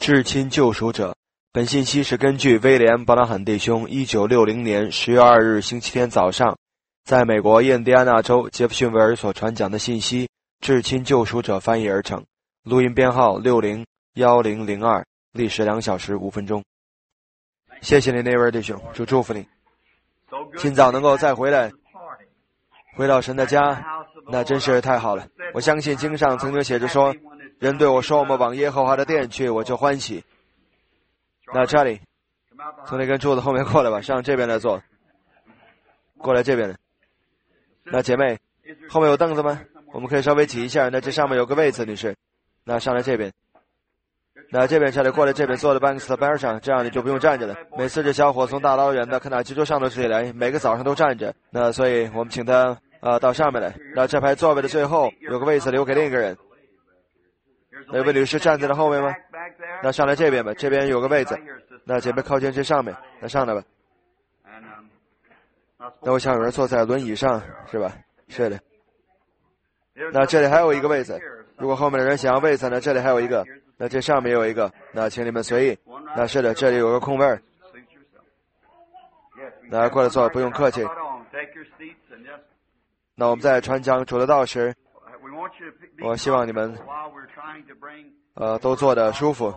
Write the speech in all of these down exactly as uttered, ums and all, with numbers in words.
至亲救赎者。本信息是根据威廉·伯拉罕弟兄一九六零年十月二日星期天早上在美国印第安纳州杰弗逊维尔所传讲的信息至亲救赎者翻译而成，录音编号六零一零零二，历时两小时五分钟。谢谢你那位弟兄，主祝福你。今早能够再回来回到神的家，那真是太好了。我相信经上曾经写着说，人对我说我们往耶和华的殿去，我就欢喜。那这里从那根柱子后面过来吧，上这边来坐，过来这边来。那姐妹后面有凳子吗？我们可以稍微挤一下，那这上面有个位子，女士，那上来这边，那这边这里过来这边坐在办公室的边上，这样你就不用站着了。每次这小伙从大老远的肯塔基州上到这里来，每个早上都站着，那所以我们请他呃到上面来。那这排座位的最后有个位子留给另一个人，有位女士站在了后面吗？那上来这边吧，这边有个位子，那姐妹靠近这上面，那上来吧。那我想有人坐在轮椅上，是吧？是的。那这里还有一个位子，如果后面的人想要位子呢，这里还有一个，那这上面有一个，那请你们随意。那是的，这里有个空位儿，那过来坐，不用客气。那我们在传讲主的道时，我希望你们呃都坐得舒服。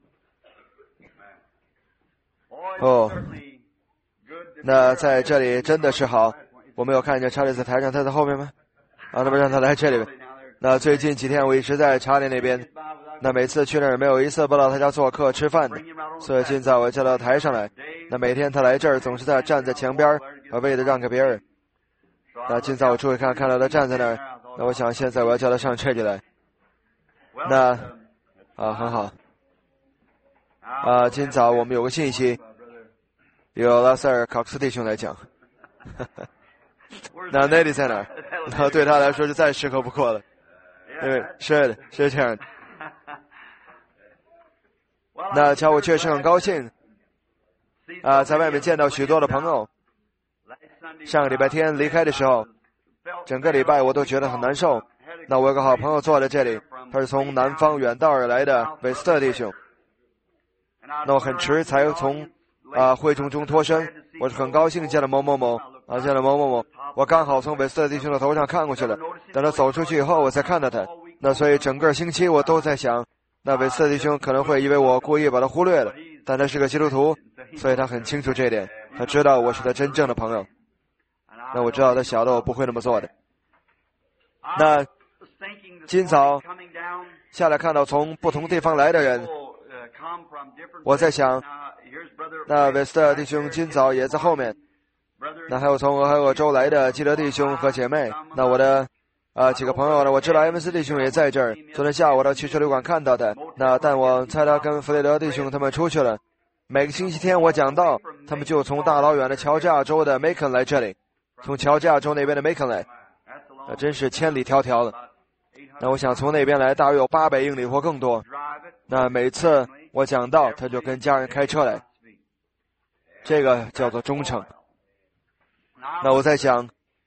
哦，那在这里真的是好。我没有看见查理在台上，他在后面吗？啊，那么让他来这里。那最近几天我一直在查理那边，那每次去那儿没有一次不到他家做客吃饭的，所以今早我叫到台上来。那每天他来这儿总是在站在墙边，把位子让给别人。那今早我出去看，看到他站在那儿，那我想现在我要叫他上这里来。那啊很好。啊，今早我们有个信息，由拉塞尔·考克斯弟兄来讲。那内里在哪儿？那对他来说是再适合不过了。因为是的，是这样的。那瞧，我确实很高兴啊，在外面见到许多的朋友。上个礼拜天离开的时候，整个礼拜我都觉得很难受。那我有个好朋友坐在这里，他是从南方远道而来的韦斯特弟兄。那我很迟才从啊会众中脱身，我是很高兴见了某某某啊，见了某某某。我刚好从韦斯特弟兄的头上看过去了，等他走出去以后，我才看到他。那所以整个星期我都在想，那韦斯特弟兄可能会以为我故意把他忽略了，但他是个基督徒，所以他很清楚这一点，他知道我是他真正的朋友。那我知道他晓得我不会那么做的。那今早下来看到从不同地方来的人，我在想，那韦斯特弟兄今早也在后面。那还有从俄亥俄州来的基德弟兄和姐妹，那我的啊、呃、几个朋友呢，我知道埃文斯弟兄也在这儿。昨天下午我到汽车旅馆看到的，那但我猜他跟弗雷德弟兄他们出去了。每个星期天我讲到，他们就从大老远的乔治亚州的梅肯来这里，从乔治亚州那边的梅肯来，那真是千里迢迢的。那我想从那边来大约有八百英里或更多。那每次我讲到，他就跟家人开车来，这个叫做忠诚。那我在想，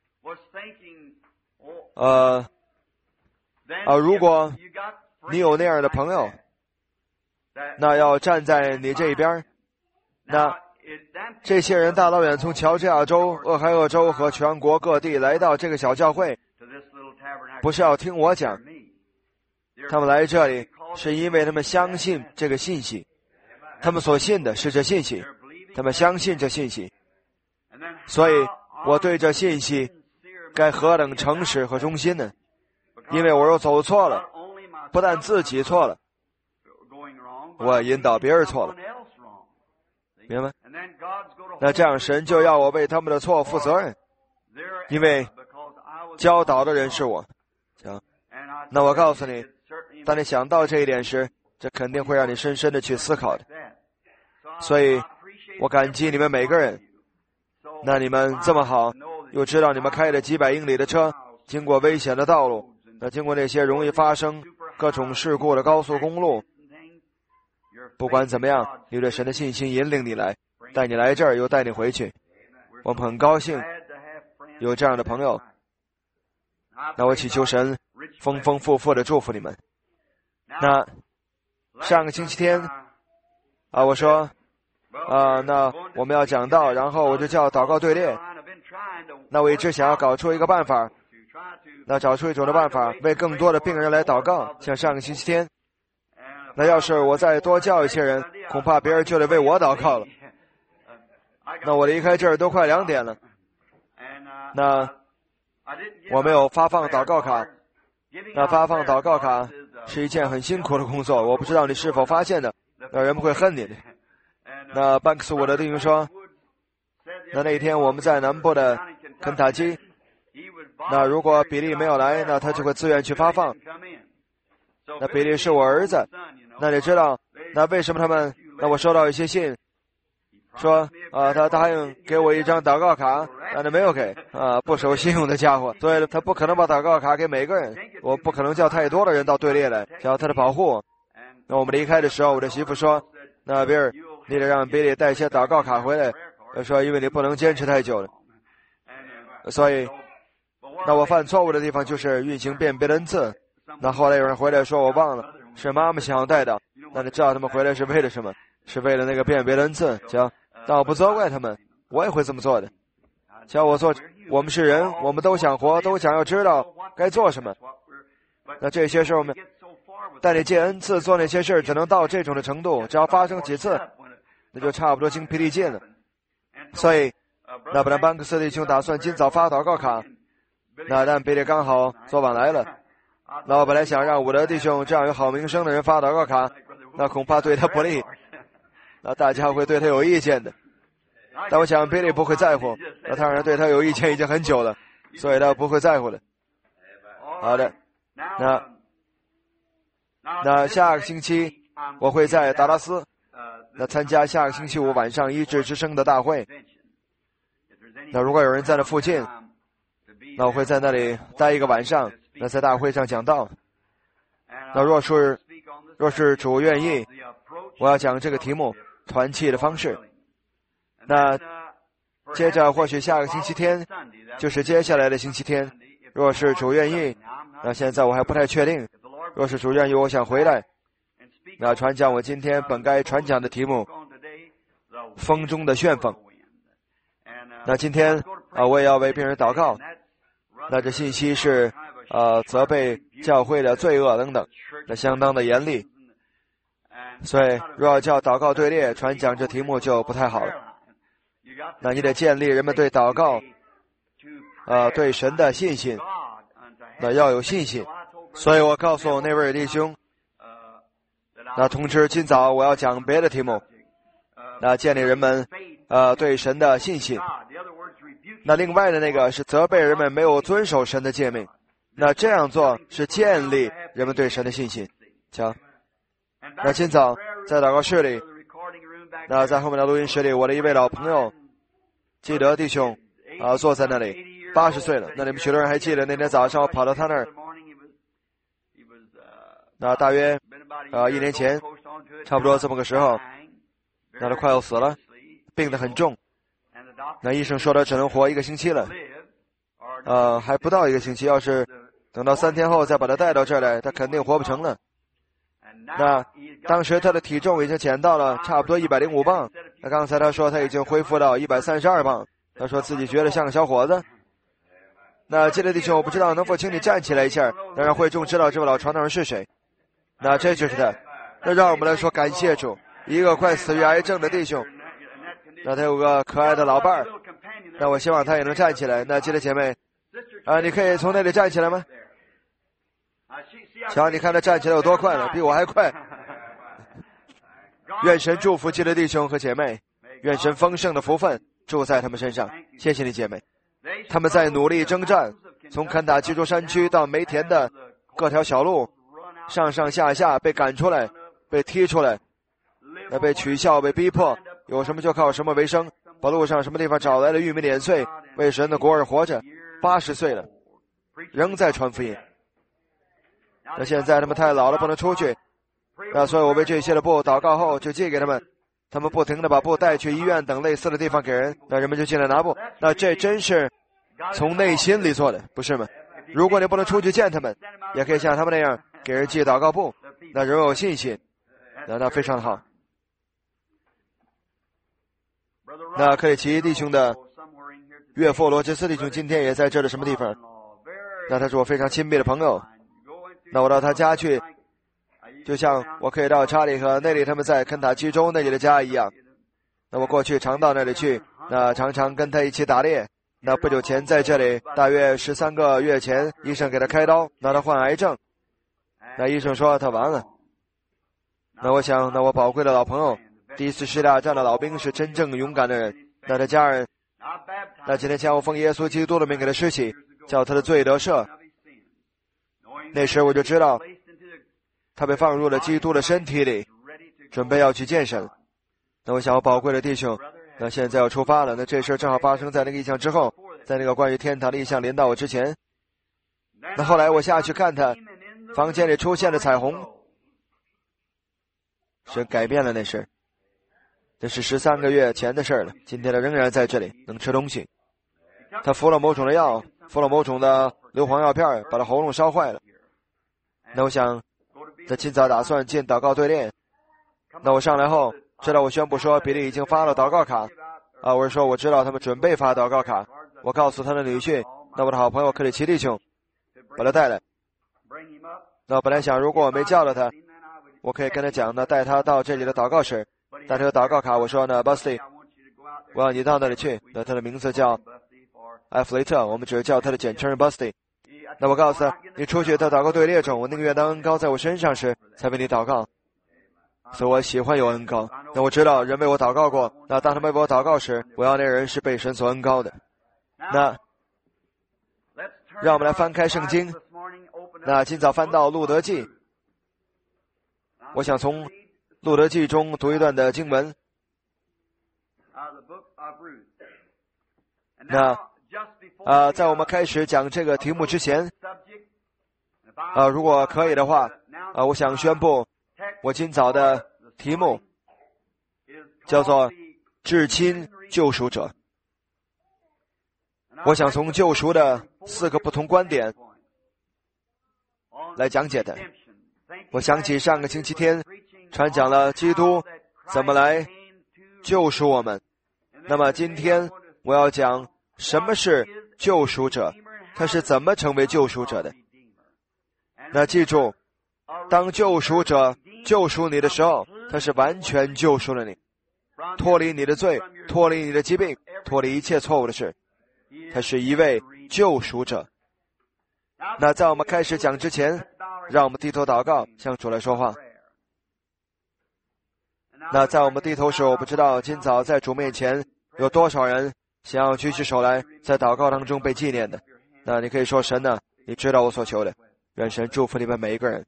呃，啊，如果你有那样的朋友，那要站在你这一边，那这些人大老远从乔治亚州、俄亥俄州和全国各地来到这个小教会，不是要听我讲，他们来这里是因为他们相信这个信息，他们所信的是这信息，他们相信这信息，所以我对这信息该何等诚实和忠心呢？因为我又走错了，不但自己错了，我引导别人错了，明白？那这样神就要我为他们的错负责任，因为教导的人是我。行，那我告诉你，当你想到这一点时，这肯定会让你深深的去思考的。所以我感激你们每个人。那你们这么好，又知道你们开了几百英里的车，经过危险的道路，那经过那些容易发生各种事故的高速公路，不管怎么样，你对神的信心引领你来，带你来这儿又带你回去。我们很高兴有这样的朋友。那我祈求神丰丰富富的祝福你们。那上个星期天啊，我说啊，那我们要讲道，然后我就叫祷告队列。那我一直想要搞出一个办法，那找出一种的办法，为更多的病人来祷告。像上个星期天，那要是我再多叫一些人，恐怕别人就得为我祷告了。那我离开这儿都快两点了。那我没有发放祷告卡。那发放祷告卡是一件很辛苦的工作，我不知道你是否发现的，那人们会恨你的。那班克斯我的弟兄说，那那天我们在南部的肯塔基，那如果比利没有来，那他就会自愿去发放。那比利是我儿子，那你知道，那为什么他们？那我收到一些信，说啊，他答应给我一张祷告卡，但他没有给啊，不守信用的家伙，所以他不可能把祷告卡给每个人，我不可能叫太多的人到队列来，需要他的保护。那我们离开的时候，我的媳妇说，那比尔，你得让比利带一些祷告卡回来，说因为你不能坚持太久了。所以，那我犯错误的地方就是运行辨别的恩赐。那后来有人回来说我忘了，是妈妈想要带的。那你知道他们回来是为了什么？是为了那个辨别的恩赐，行？但我不责怪他们，我也会这么做的。像我做，我们是人，我们都想活，都想要知道该做什么。那这些事我们带你借恩赐做那些事，只能到这种的程度，只要发生几次，那就差不多精疲力尽了。所以，那本来班克斯弟兄打算今早发祷告卡，那但比利刚好昨晚来了。那我本来想让伍德弟兄这样有好名声的人发祷告卡，那恐怕对他不利，那大家会对他有意见的。但我想比利不会在乎，那他人对他有意见已经很久了，所以他不会在乎的。好的，那那下个星期我会在达拉斯，那参加下个星期五晚上医治之声的大会。那如果有人在那附近，那我会在那里待一个晚上，那在大会上讲道。那若是若是主愿意，我要讲这个题目团契的方式。那接着或许下个星期天就是接下来的星期天，若是主愿意，那现在我还不太确定。若是主愿意，我想回来，那传讲我今天本该传讲的题目风中的旋风。那今天啊，我也要为病人祷告。那这信息是呃责备教会的罪恶等等，那相当的严厉。所以若要叫祷告队列传讲这题目就不太好了。那你得建立人们对祷告呃对神的信心，那要有信心。所以我告诉那位弟兄，那通知今早我要讲别的题目，那建立人们呃对神的信心。那另外的那个是责备人们没有遵守神的诫命，那这样做是建立人们对神的信心。瞧，那今早在祷告室里，那在后面的录音室里，我的一位老朋友基德弟兄啊、呃、坐在那里，八十岁了。那你们许多人还记得那天早上我跑到他那儿，那大约呃一年前，差不多这么个时候，那他快要死了，病得很重。那医生说他只能活一个星期了，呃，还不到一个星期。要是等到三天后再把他带到这儿来，他肯定活不成了。那当时他的体重已经减到了差不多一百零五磅。那刚才他说他已经恢复到一百三十二磅，他说自己觉得像个小伙子。那这位弟兄，我不知道能否请你站起来一下，能让会众知道这位老传道人是谁。那这就是他。那让我们来说感谢主，一个快死于癌症的弟兄。那他有个可爱的老伴儿，那我希望他也能站起来。那记得姐妹啊，你可以从那里站起来吗？瞧，你看他站起来有多快了，比我还快。愿神祝福基督弟兄和姐妹，愿神丰盛的福分住在他们身上。谢谢你姐妹，他们在努力征战，从肯塔基州山区到梅田的各条小路，上上下下被赶出来，被踢出来，被取笑，被逼迫，有什么就靠什么为生，把路上什么地方找来的玉米碾碎，为神的国而活着。八十岁了，仍在传福音。那现在他们太老了，不能出去。那所以我为这些的布祷告后就寄给他们，他们不停地把布带去医院等类似的地方给人，那人们就进来拿布。那这真是从内心里做的，不是吗？如果你不能出去见他们，也可以像他们那样给人寄祷告布，那人有信心，那那非常好。 那克里奇弟兄的岳父罗杰斯弟兄今天也在这的什么地方？那他是我非常亲密的朋友。那我到他家去，就像我可以到查理和内里他们在肯塔基州那里的家一样。那我过去常到那里去，那常常跟他一起打猎。那不久前在这里，大约十三个月前，医生给他开刀，那他患癌症。那医生说他完了。那我想，那我宝贵的老朋友，第一次世界大战的老兵是真正勇敢的人。那他家人，那今天将我奉耶稣基督的名给他施洗，叫他的罪得赦。那时我就知道，他被放入了基督的身体里，准备要去见神。那我想，我宝贵的弟兄，那现在要出发了。那这事正好发生在那个异象之后，在那个关于天堂的异象临到我之前。那后来我下去看他，房间里出现了彩虹，神改变了那事。这是十三个月前的事了。今天他仍然在这里，能吃东西。他服了某种的药，服了某种的硫磺药片，把他喉咙烧坏了。那我想，他今早打算进祷告队列。那我上来后，知道我宣布说比利已经发了祷告卡。啊，我是说我知道他们准备发祷告卡。我告诉他的女婿，那我的好朋友克里奇弟兄，把他带来。那我本来想，如果我没叫到他，我可以跟他讲呢，带他到这里的祷告室，带他的祷告卡。我说呢 ，Busty， 我要你到那里去。那他的名字叫埃弗雷特，我们只是叫他的简称 Busty。那我告诉他，你出去到祷告队列中，我宁愿当恩膏在我身上时，才为你祷告。所以我喜欢有恩膏。那我知道人为我祷告过，那当他们为我祷告时，我要那人是被神所恩膏的。那让我们来翻开圣经。那今早翻到路德记，我想从路德记中读一段的经文。那呃，在我们开始讲这个题目之前，呃，如果可以的话，呃，我想宣布我今早的题目叫做至亲救赎者。我想从救赎的四个不同观点来讲解的。我想起上个星期天传讲了基督怎么来救赎我们。那么今天我要讲什么是救赎者，他是怎么成为救赎者的。那记住，当救赎者救赎你的时候，他是完全救赎了你，脱离你的罪，脱离你的疾病，脱离一切错误的事。他是一位救赎者。那在我们开始讲之前，让我们低头祷告，向主来说话。那在我们低头时，我不知道今早在主面前有多少人想要举起手来，在祷告当中被纪念的。那你可以说，神呢，你知道我所求的，愿神祝福你们每一个人。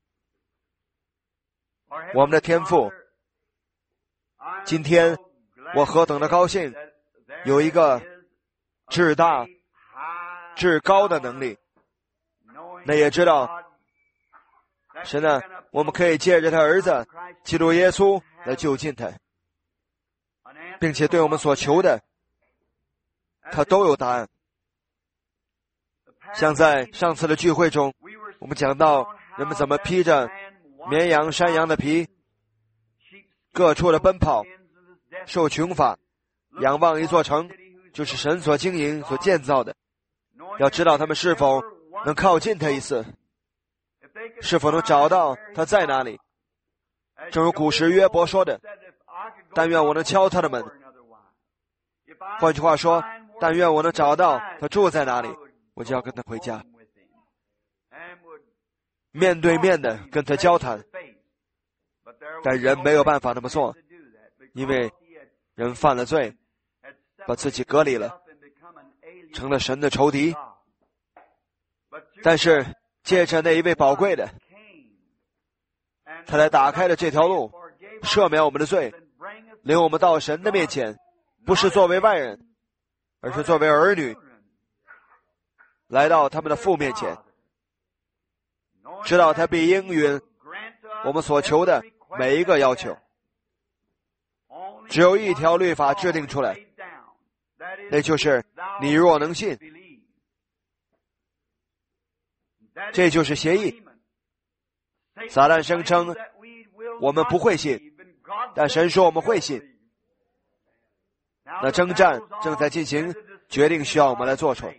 我们的天父，今天我何等的高兴，有一个至大至高的能力。那也知道神呢，我们可以借着他儿子基督耶稣来救近他，并且对我们所求的他都有答案。像在上次的聚会中，我们讲到人们怎么披着绵羊山羊的皮，各处的奔跑，受穷乏，仰望一座城，就是神所经营所建造的。要知道他们是否能靠近他一次，是否能找到他在哪里。正如古时约伯说的，但愿我能敲他的门。换句话说，但愿我能找到他住在哪里，我就要跟他回家，面对面的跟他交谈。但人没有办法那么做，因为人犯了罪，把自己隔离了，成了神的仇敌。但是借着那一位宝贵的，他来打开了这条路，赦免我们的罪，领我们到神的面前，不是作为外人，而是作为儿女，来到他们的父面前，知道他必应允我们所求的每一个要求。只有一条律法制定出来，那就是你若能信。这就是协议。撒旦声称我们不会信，但神说我们会信。 那征战正在进行，决定需要我们来做出。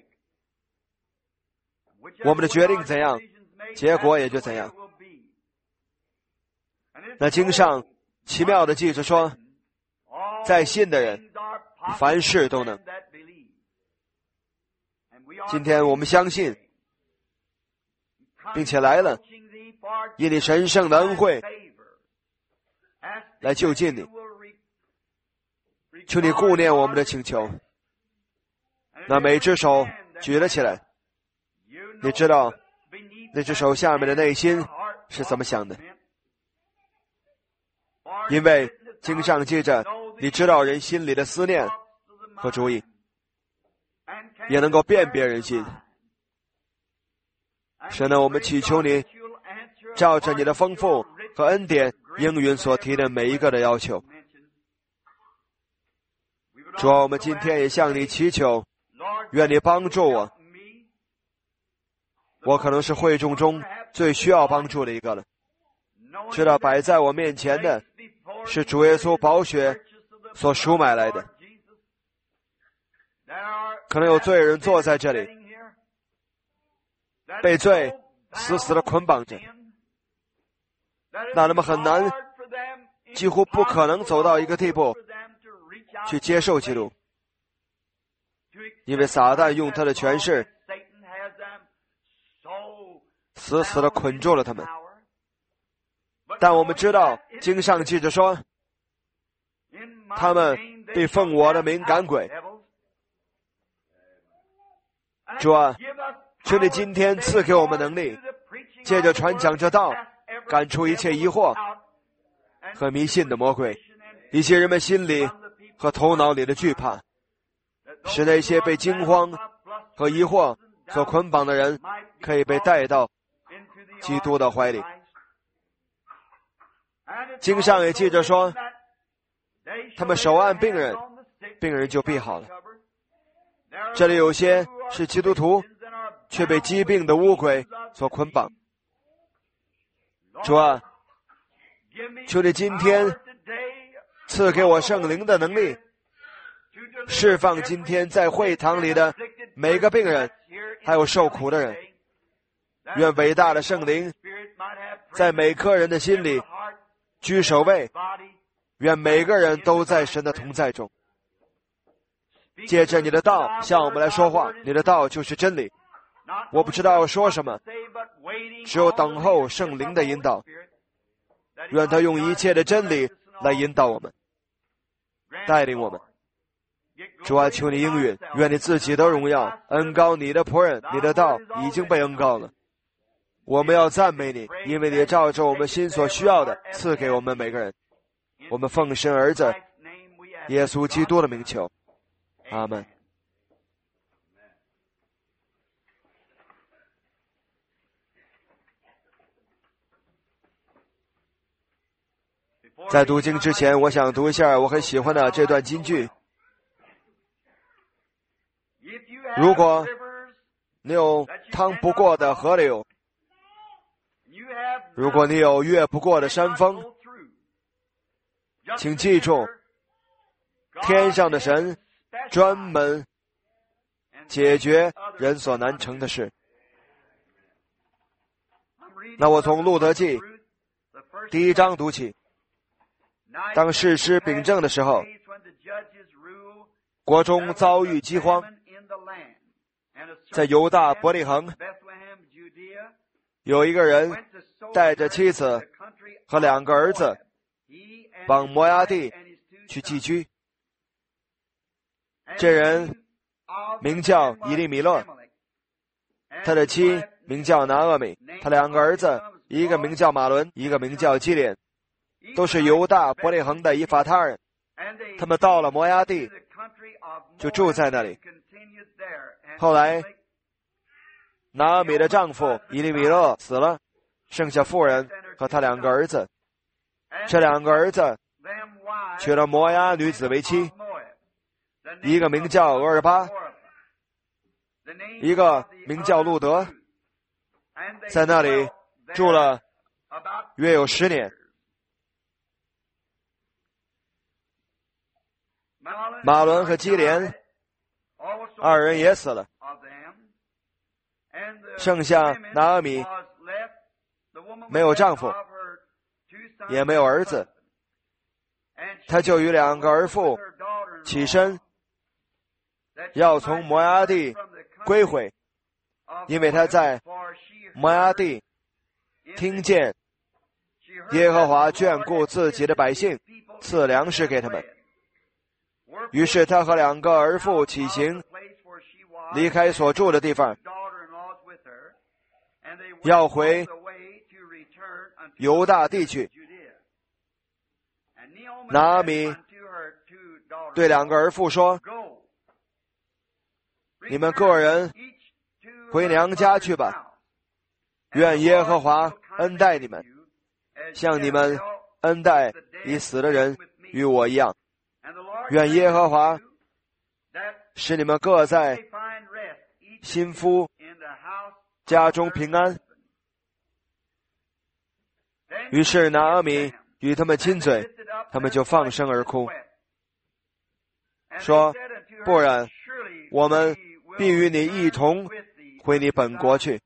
我们的决定怎样，结果也就怎样。那经上奇妙的记着说，在信的人凡事都能。今天我们相信，并且来了，以你神圣的恩惠来就近你，求你顾念我们的请求。那每只手举了起来，你知道那只手下面的内心是怎么想的，因为经上记着，你知道人心里的思念和主意，也能够辨别人心。神啊，我们祈求你照着你的丰富和恩典应允所提的每一个的要求。主啊，我们今天也向你祈求，愿你帮助我。我可能是会众中最需要帮助的一个了，知道摆在我面前的是主耶稣宝血所赎买来的。可能有罪人坐在这里，被罪死死地捆绑着，那他们很难，几乎不可能走到一个地步去接受基督，因为撒旦用他的权势死死地捆住了他们。但我们知道经上记着说，他们必奉我的名赶鬼。主啊，求你今天赐给我们能力，借着传讲这道，赶出一切疑惑和迷信的魔鬼，一些人们心里和头脑里的惧怕，使那些被惊慌和疑惑所捆绑的人可以被带到基督的怀里。经上也记着说，他们手按病人，病人就必好了。这里有些是基督徒，却被疾病的污鬼所捆绑。主啊，求你今天赐给我圣灵的能力，释放今天在会堂里的每个病人，还有受苦的人。愿伟大的圣灵在每个人的心里居首位，愿每个人都在神的同在中。借着你的道向我们来说话，你的道就是真理。我不知道要说什么，只有等候圣灵的引导。愿他用一切的真理来引导我们，带领我们。主啊，求你应允，愿你自己的荣耀恩膏你的仆人，你的道已经被恩膏了。我们要赞美你，因为你照着我们心所需要的赐给我们每个人。我们奉神儿子耶稣基督的名求，阿们。在读经之前，我想读一下我很喜欢的这段金句。如果你有趟不过的河流，如果你有越不过的山峰，请记住，天上的神专门解决人所难成的事。那我从路德记第一章读起。当士师秉政的时候，国中遭遇饥荒，在犹大伯利恒，有一个人带着妻子和两个儿子往摩押地去寄居。这人名叫以利米勒，他的妻名叫拿俄米，他两个儿子，一个名叫马伦，一个名叫基连，都是犹大伯利恒的以法他人。他们到了摩押地，就住在那里。后来拿俄米的丈夫以利米勒死了，剩下妇人和他两个儿子。这两个儿子娶了摩押女子为妻，一个名叫俄尔巴，一个名叫路德，在那里住了约有十年。 马伦和基连二人也死了，剩下拿俄米没有丈夫，也没有儿子，他就与两个儿妇起身，要从摩押地归回，因为他在摩押地听见耶和华眷顾自己的百姓，赐粮食给他们。于是他和两个儿妇起行，离开所住的地方，要回犹大地去。拿俄米对两个儿妇说：你们个人回娘家去吧，愿耶和华恩待你们，像你们恩待已死的人与我一样。愿耶和华使你们各在新夫家中平安。于是拿俄米与他们亲嘴，他们就放声而哭，说：不然，我们必与你一同回你本国去。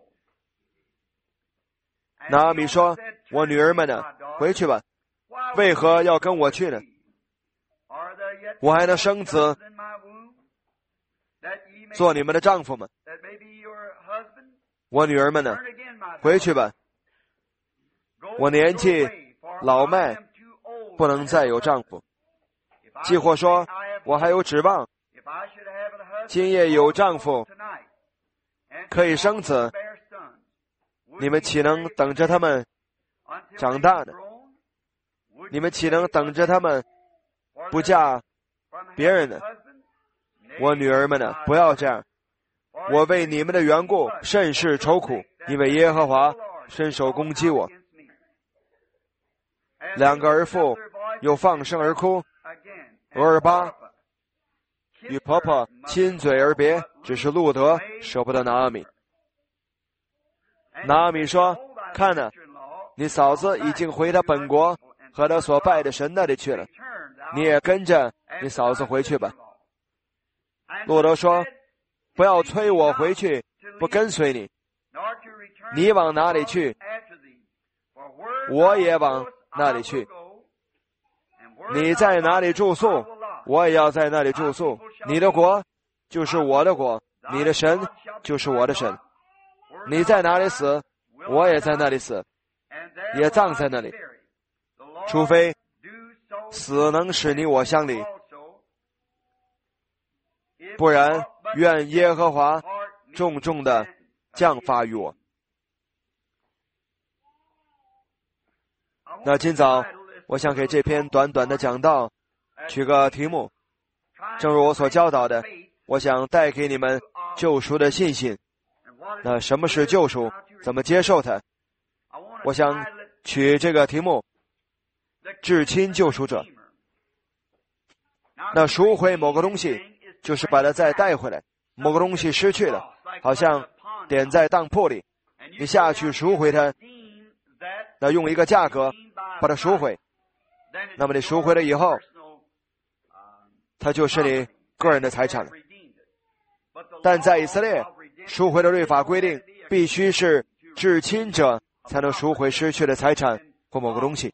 拿俄米说：我女儿们呢？回去吧，为何要跟我去呢？我还能生子，做你们的丈夫吗？我女儿们呢？回去吧，我年纪老迈，不能再有丈夫。既或说我还有指望，今夜有丈夫可以生子，你们岂能等着他们长大呢？你们岂能等着他们不嫁别人呢？我女儿们呢？不要这样，我为你们的缘故甚是愁苦，因为耶和华伸手攻击我。两个儿妇又放声而哭。俄尔巴与婆婆亲嘴而别，只是路德舍不得拿俄米。拿俄米说：看哪，你嫂子已经回她本国和她所拜的神那里去了，你也跟着你嫂子回去吧。路德说：不要催我回去，不跟随你，你往哪里去，我也往那里去。你在哪里住宿，我也要在那里住宿。你的国就是我的国，你的神就是我的神。你在哪里死，我也在那里死，也葬在那里，除非死能使你我相离，不然愿耶和华重重的降罚于我。那今早我想给这篇短短的讲道取个题目，正如我所教导的，我想带给你们救赎的信心。那什么是救赎？怎么接受它？我想取这个题目：至亲救赎者。那赎回某个东西，就是把它再带回来。某个东西失去了，好像点在当铺里，你下去赎回它，那用一个价格把它赎回，那么你赎回了以后，它就是你个人的财产了。但在以色列，赎回的律法规定，必须是至亲者才能赎回失去的财产或某个东西。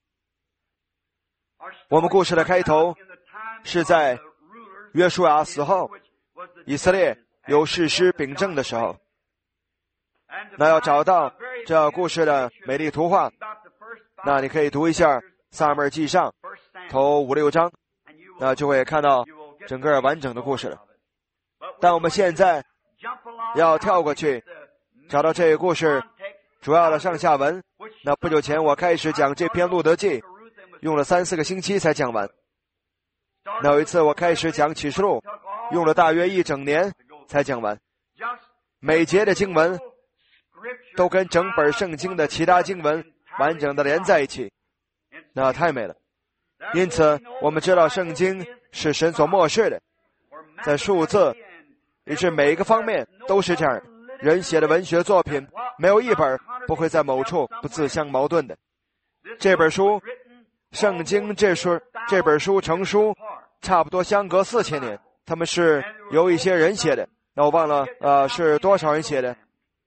我们故事的开头是在约书亚死后，以色列有士师秉政的时候。那要找到这故事的美丽图画，那你可以读一下撒母耳记上头五六章，那就会看到整个完整的故事了。但我们现在要跳过去，找到这个故事主要的上下文。那不久前我开始讲这篇路德记，用了三四个星期才讲完。那有一次我开始讲启示录，用了大约一整年才讲完。每节的经文都跟整本圣经的其他经文完整的连在一起，那太美了。因此我们知道圣经是神所默示的，在数字也是每一个方面都是这样的。人写的文学作品没有一本不会在某处不自相矛盾的。这本书圣经这书这本书成书差不多相隔四千年。他们是由一些人写的，那我忘了，呃，是多少人写的？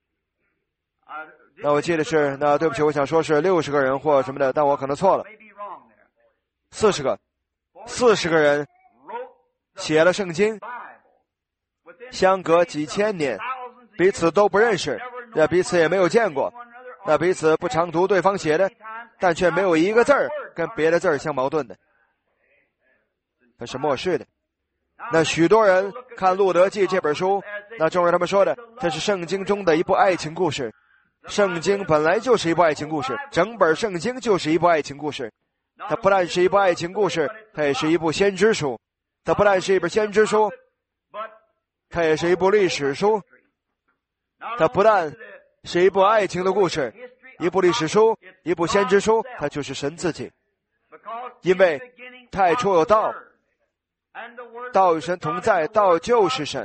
那我记得是，那对不起，我想说是六十个人或什么的，但我可能错了。四十个，四十个人写了圣经，相隔几千年，彼此都不认识，那彼此也没有见过，那彼此不常读对方写的，但却没有一个字儿跟别的字儿相矛盾的，它是默示的。那许多人看《路德记》这本书，那正如他们说的，这是圣经中的一部爱情故事。圣经本来就是一部爱情故事，整本圣经就是一部爱情故事。它不但是一部爱情故事，它也是一部先知书。它不但是一本先知书，它也是一部历史书。它不但是一部爱情的故事，一部历史书，一部先知书，它就是神自己。因为太初有道，道与神同在，道就是神，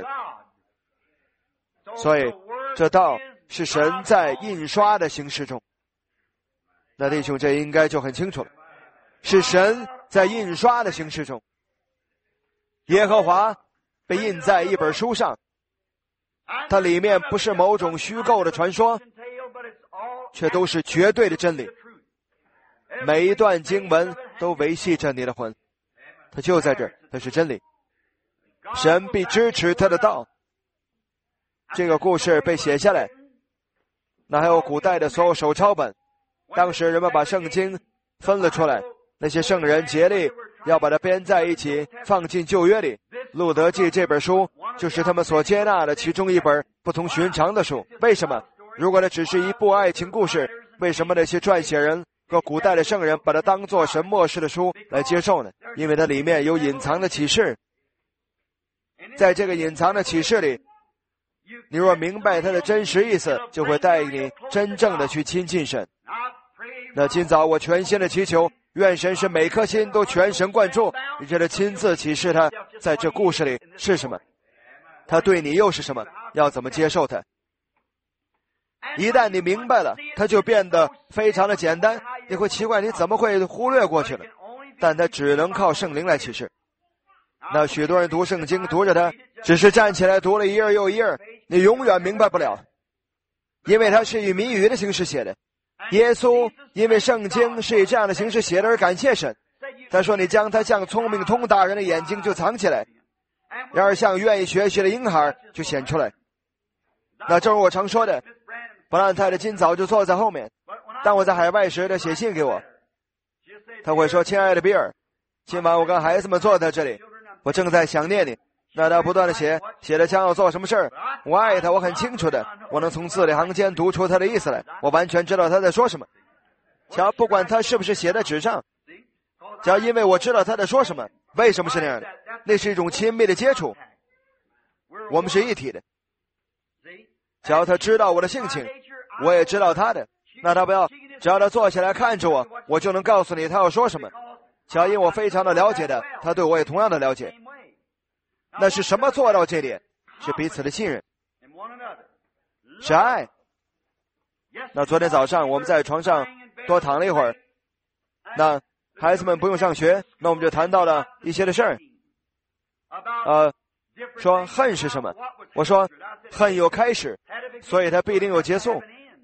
所以这道是神在印刷的形式中。那弟兄，这应该就很清楚了，是神在印刷的形式中。耶和华被印在一本书上，它里面不是某种虚构的传说，却都是绝对的真理。每一段经文都维系着你的魂，它就在这儿，它是真理。神必支持他的道。这个故事被写下来，那还有古代的所有手抄本，当时人们把圣经分了出来，那些圣人竭力要把它编在一起，放进旧约里。路德记这本书就是他们所接纳的其中一本不同寻常的书。为什么？如果它只是一部爱情故事，为什么那些撰写人和古代的圣人把它当作神默示的书来接受呢？因为它里面有隐藏的启示。在这个隐藏的启示里，你若明白它的真实意思，就会带你真正的去亲近神。那今早我全心的祈求，愿神使每颗心都全神贯注，你这的亲自启示他在这故事里是什么，他对你又是什么，要怎么接受他。一旦你明白了，它就变得非常的简单，你会奇怪你怎么会忽略过去了，但它只能靠圣灵来启示。那许多人读圣经读着它，只是站起来读了一页又一页，你永远明白不了，因为它是以谜语的形式写的。耶稣因为圣经是以这样的形式写的而感谢神，他说你将他像聪明通达人的眼睛就藏起来，然而像愿意学习的婴孩就显出来。那正如我常说的，布兰太太今早就坐在后面，当我在海外时，她写信给我，她会说，亲爱的比尔，今晚我跟孩子们坐在这里，我正在想念你。那他不断的写，写的将要做什么事儿，我爱他，我很清楚的，我能从字里行间读出他的意思来，我完全知道他在说什么。瞧，不管他是不是写在纸上，只要因为我知道他在说什么，为什么是那样的？那是一种亲密的接触，我们是一体的。只要他知道我的性情，我也知道他的，那他不要，只要他坐起来看着我，我就能告诉你他要说什么。乔因我非常的了解的，他对我也同样的了解。那是什么做到这点？是彼此的信任，是爱。那昨天早上我们在床上多躺了一会儿，那孩子们不用上学，那我们就谈到了一些的事儿。呃，说恨是什么？我说恨有开始，所以它必定有结束。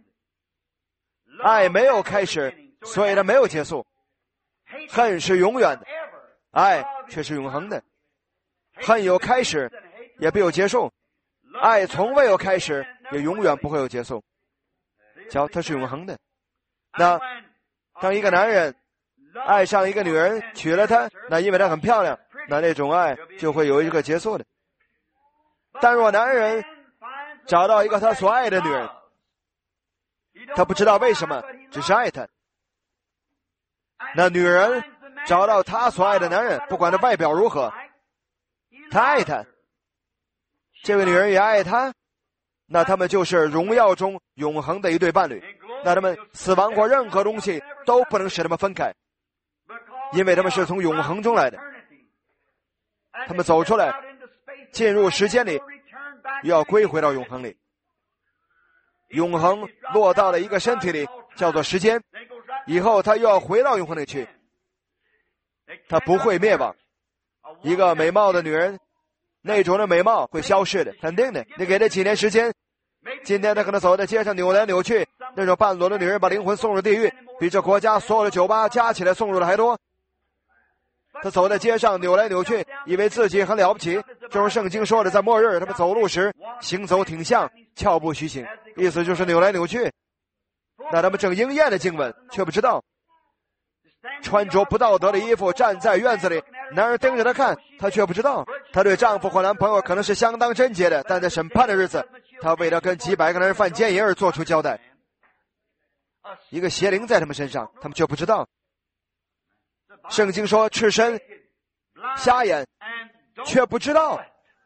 爱没有开始，所以它没有结束。恨是永远的，爱却是永恒的。恨有开始，也必有结束；爱从未有开始，也永远不会有结束。瞧，它是永恒的。那当一个男人爱上一个女人，娶了她，那因为她很漂亮，那那种爱就会有一个结束的。但若男人找到一个他所爱的女人，他不知道为什么，只是爱她。那女人找到他所爱的男人，不管他外表如何，他爱他，这位女人也爱他，那他们就是荣耀中永恒的一对伴侣。那他们死亡或任何东西都不能使他们分开，因为他们是从永恒中来的。他们走出来，进入时间里，又要归回到永恒里。永恒落到了一个身体里，叫做时间，以后他又要回到永恒里去。他不会灭亡。 一个美貌的女人，那种的美貌会消失的，肯定的。你给她几年时间，今天她可能走在街上扭来扭去，那种半裸的女人把灵魂送入地狱，比这国家所有的酒吧加起来送入的还多。她走在街上扭来扭去，以为自己很了不起，就是圣经说的，在末日他们走路时行走挺像，翘步虚行，意思就是扭来扭去。那他们正应验的经文，却不知道穿着不道德的衣服站在院子里，男人盯着她看，她却不知道。她对丈夫或男朋友可能是相当贞洁的，但在审判的日子，她为了跟几百个男人犯奸淫而做出交代。一个邪灵在他们身上，他们却不知道。圣经说赤身瞎眼，却不知道。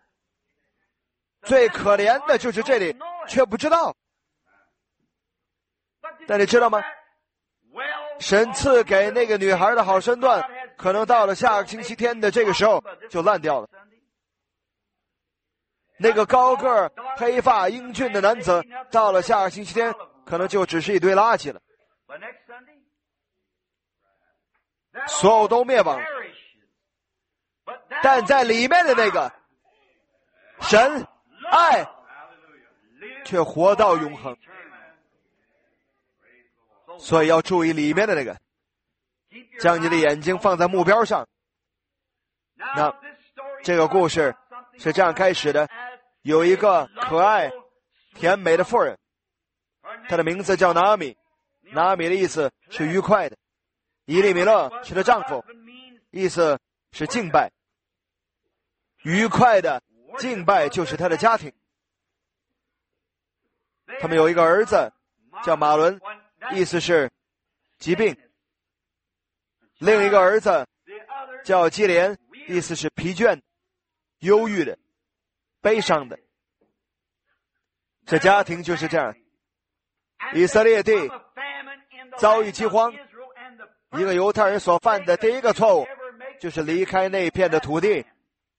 最可怜的就是这里，却不知道。但你知道吗？神赐给那个女孩的好身段，可能到了下个星期天的这个时候就烂掉了。那个高个儿、黑发、英俊的男子，到了下个星期天，可能就只是一堆垃圾了。所有都灭亡，但在里面的那个神爱，却活到永恒。所以要注意里面的那个，将你的眼睛放在目标上。那这个故事是这样开始的：有一个可爱甜美的妇人，她的名字叫拿阿米，拿阿米的意思是愉快的。以利米勒是她丈夫，意思是敬拜。愉快的敬拜就是她的家庭。他们有一个儿子叫马伦，意思是疾病。另一个儿子叫基连，意思是疲倦、忧郁的、悲伤的。这家庭就是这样。以色列地遭遇饥荒，一个犹太人所犯的第一个错误就是离开那片的土地，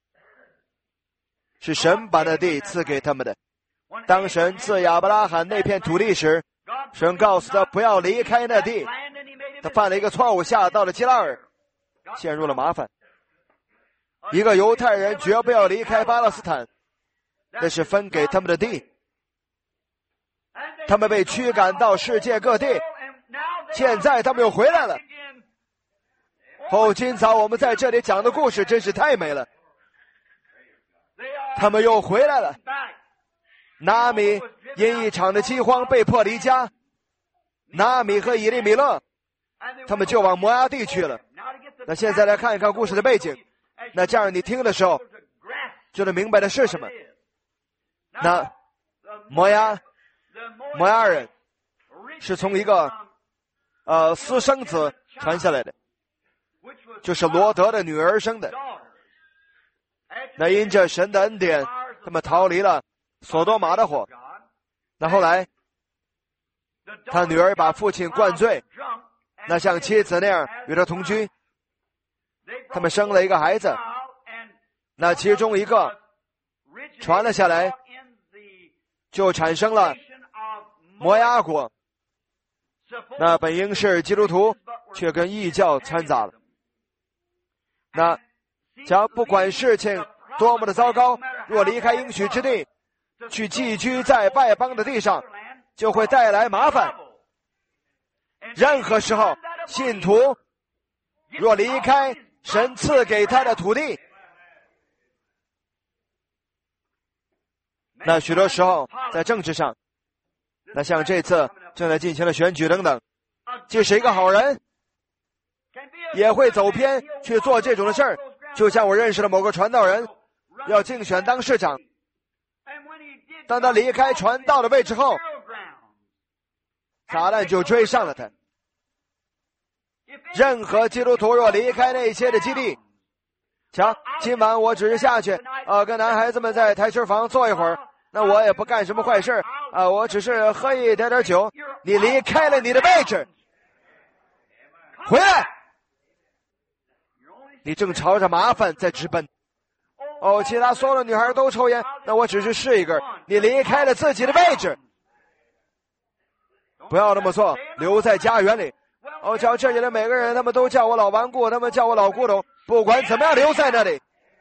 是神把那地赐给他们的。当神赐亚伯拉罕那片土地时，神告诉他不要离开那地，他犯了一个错误，下到了基拉尔，陷入了麻烦。一个犹太人绝不要离开巴勒斯坦，那是分给他们的地，他们被驱赶到世界各地，现在他们又回来了。哦，今早我们在这里讲的故事真是太美了，他们又回来了。拿阿米因一场的饥荒被迫离家，拿阿米和以利米勒他们就往摩押地去了。那现在来看一看故事的背景，那这样你听的时候就能明白的是什么。那摩押摩押人是从一个呃私生子传下来的，就是罗德的女儿生的。那因着神的恩典，他们逃离了索多玛的火。那后来他女儿把父亲灌醉，那像妻子那样与他同居，他们生了一个孩子。那其中一个传了下来，就产生了摩押国。那本应是基督徒，却跟异教掺杂了。那假不管事情多么的糟糕，若离开应许之地，去寄居在外邦的地上，就会带来麻烦。任何时候，信徒若离开神赐给他的土地，那许多时候在政治上，那像这次正在进行的选举等等，即使一个好人也会走偏去做这种的事儿。就像我认识的某个传道人要竞选当市长，当他离开传道的位置后，撒旦就追上了他。任何基督徒若离开那些的基地，瞧，今晚我只是下去啊，跟男孩子们在台球房坐一会儿，那我也不干什么坏事啊，我只是喝一点点酒。你离开了你的位置，回来，你正朝着麻烦在直奔。哦，其他所有的女孩都抽烟，那我只是试一根。你离开了自己的位置，不要那么做，留在家园里。哦，叫这里的每个人，他们都叫我老顽固，他们叫我老古董，不管怎么样，留在那里，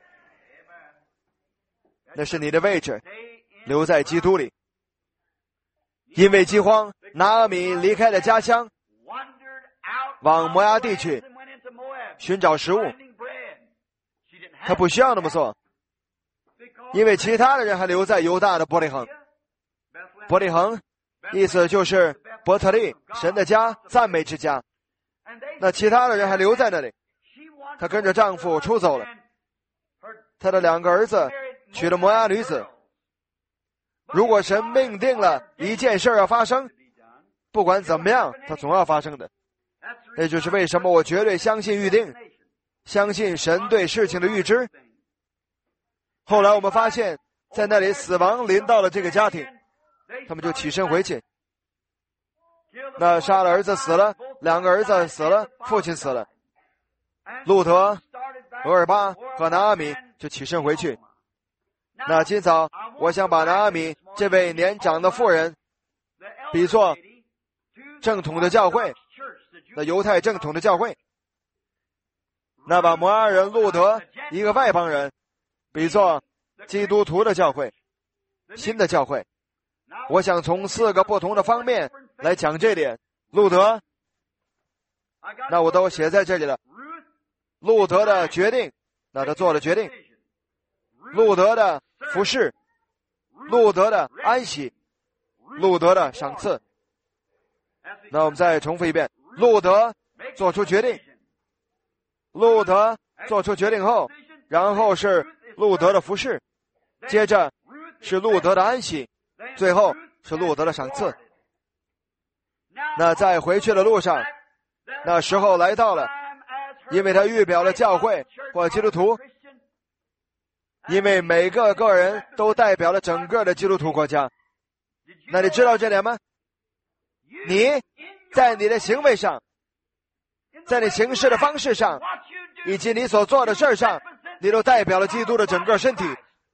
那是你的位置，留在基督里。因为饥荒，拿俄米离开了家乡，往摩押地去寻找食物。他不需要那么做，因为其他的人还留在犹大的伯利恒。伯利恒意思就是伯特利，神的家，赞美之家。那其他的人还留在那里。她跟着丈夫出走了，她的两个儿子娶了摩押女子。如果神命定了一件事要发生，不管怎么样，它总要发生的。这就是为什么我绝对相信预定，相信神对事情的预知。后来我们发现，在那里死亡临到了这个家庭，他们就起身回去。那杀了儿子死了，两个儿子死了，父亲死了。路德、俄尔巴和拿阿米就起身回去。那今早我想把拿阿米这位年长的妇人比作正统的教会，那犹太正统的教会。那把摩押人路德一个外邦人比作基督徒的教会，新的教会。我想从四个不同的方面来讲这点。路德，那我都写在这里了。路德的决定，那他做了决定。路德的服侍，路德的安息，路德的赏赐。那我们再重复一遍：路德做出决定，路德做出决定后，然后是路德的服侍，接着是路德的安息，最后是路德的赏赐。那在回去的路上，那时候来到了，因为他预表了教会或基督徒，因为每个个人都代表了整个的基督徒国家。那你知道这点吗？你在你的行为上，在你行事的方式上，以及你所做的事上，你都代表了基督的整个身体。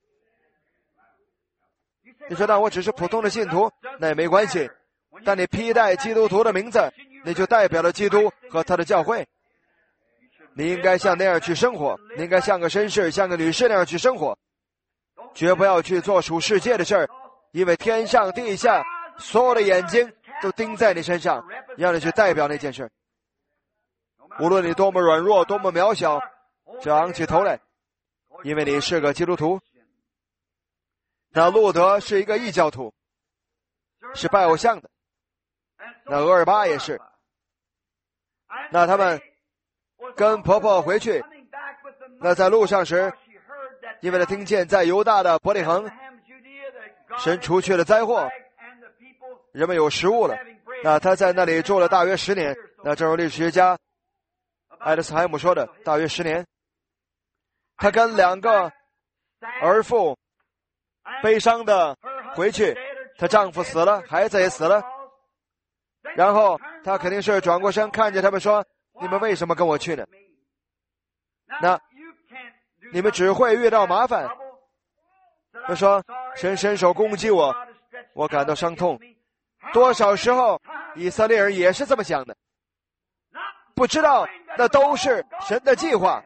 你说，那我只是普通的信徒，那也没关系。但你披戴基督徒的名字，你就代表了基督和他的教会。你应该像那样去生活，你应该像个绅士、像个女士那样去生活，绝不要去做属世界的事儿，因为天上地下所有的眼睛都盯在你身上，让你去代表那件事。无论你多么软弱，多么渺小，就昂起头来，因为你是个基督徒。那路德是一个异教徒，是拜偶像的。那俄尔巴也是。那他们跟婆婆回去，那在路上时，因为他听见在犹大的伯利恒，神除去了灾祸，人们有食物了。那他在那里住了大约十年。那正如历史学家爱德斯海姆说的，大约十年。他跟两个儿妇悲伤的回去，她丈夫死了，孩子也死了。然后他肯定是转过身看着他们说，你们为什么跟我去呢？那你们只会遇到麻烦。他说，神伸手攻击我，我感到伤痛。多少时候以色列人也是这么想的，不知道那都是神的计划。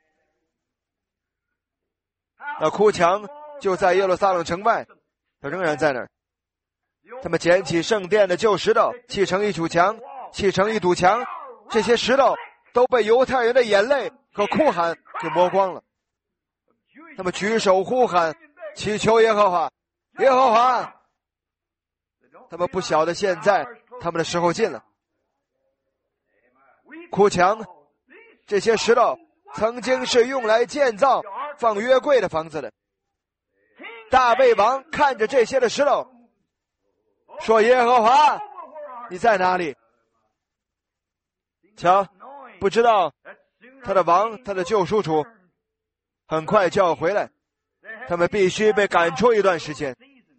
那哭墙就在耶路撒冷城外，他仍然在那儿。他们捡起圣殿的旧石头，砌成一堵墙，砌成一堵墙。这些石头都被犹太人的眼泪和哭喊给磨光了。他们举手呼喊，祈求耶和华，耶和华。他们不晓得现在他们的时候近了。哭墙，这些石头曾经是用来建造放约柜的房子的。大卫王看着这些的石头，说，耶和华，你在哪里？瞧，不知道他的王，他的救赎主很快就要回来，他们必须被赶出一段时间。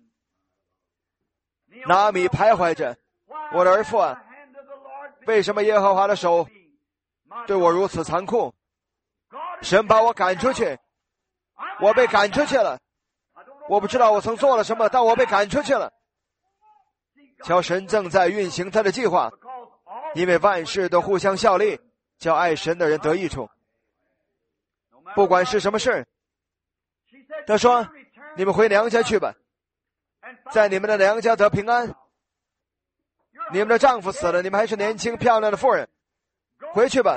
拿阿米徘徊着，我的儿妇啊，为什么耶和华的手对我如此残酷？神把我赶出去，我被赶出去了。我不知道我曾做了什么，但我被赶出去了。瞧，神正在运行他的计划，因为万事都互相效力，叫爱神的人得益处。不管是什么事，他说， 你们回娘家去吧，在你们的娘家得平安。你们的丈夫死了，你们还是年轻漂亮的妇人，回去吧，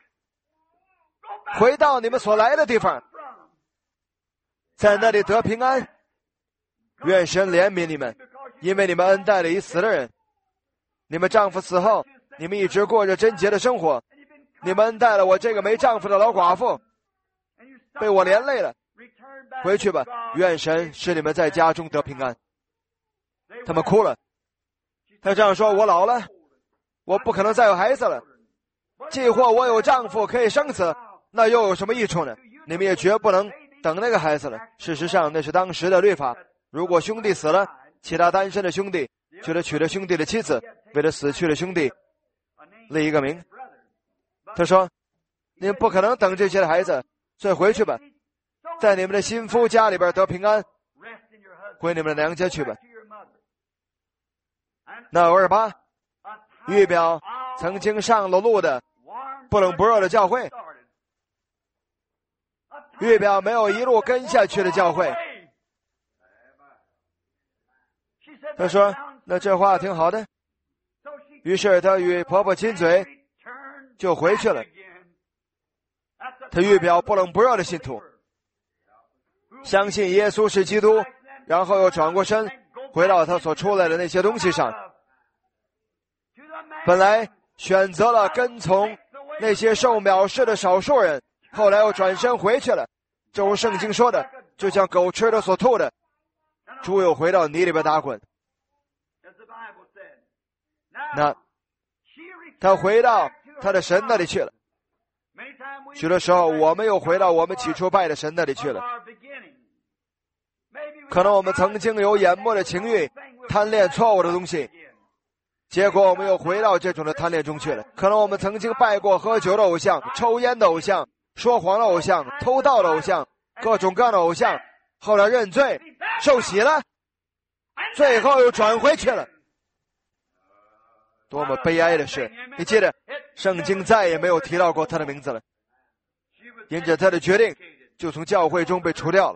回到你们所来的地方，在那里得平安。愿神怜悯你们，因为你们恩待了已死的人。你们丈夫死后，你们一直过着贞洁的生活。你们恩待了我这个没丈夫的老寡妇，被我连累了。回去吧，愿神使你们在家中得平安。他们哭了。他这样说，我老了，我不可能再有孩子了。既或我有丈夫可以生子，那又有什么益处呢？你们也绝不能等那个孩子了。事实上，那是当时的律法。如果兄弟死了，其他单身的兄弟就得娶了兄弟的妻子，为了死去的兄弟立一个名。他说，你们不可能等这些的孩子，所以回去吧，在你们的新夫家里边得平安，回你们的娘家去吧。那偶尔巴预表曾经上了路的不冷不热的教会，预表没有一路跟下去的教会。他说，那这话挺好的。于是他与婆婆亲嘴，就回去了。他预表不冷不热的信徒，相信耶稣是基督，然后又转过身回到他所出来的那些东西上。本来选择了跟从那些受藐视的少数人，后来又转身回去了。正如圣经说的，就像狗吃了所吐的，猪又回到泥里边打滚。那他回到他的神那里去了。许多时候我们又回到我们起初拜的神那里去了。可能我们曾经有眼目的情欲，贪恋错误的东西，结果我们又回到这种的贪恋中去了。可能我们曾经拜过喝酒的偶像、抽烟的偶像、说谎的偶像、偷盗的偶像，各种各样的偶像，后来认罪受洗了，最后又转回去了。多么悲哀的事！你记得圣经再也没有提到过他的名字了，因着他的决定就从教会中被除掉了。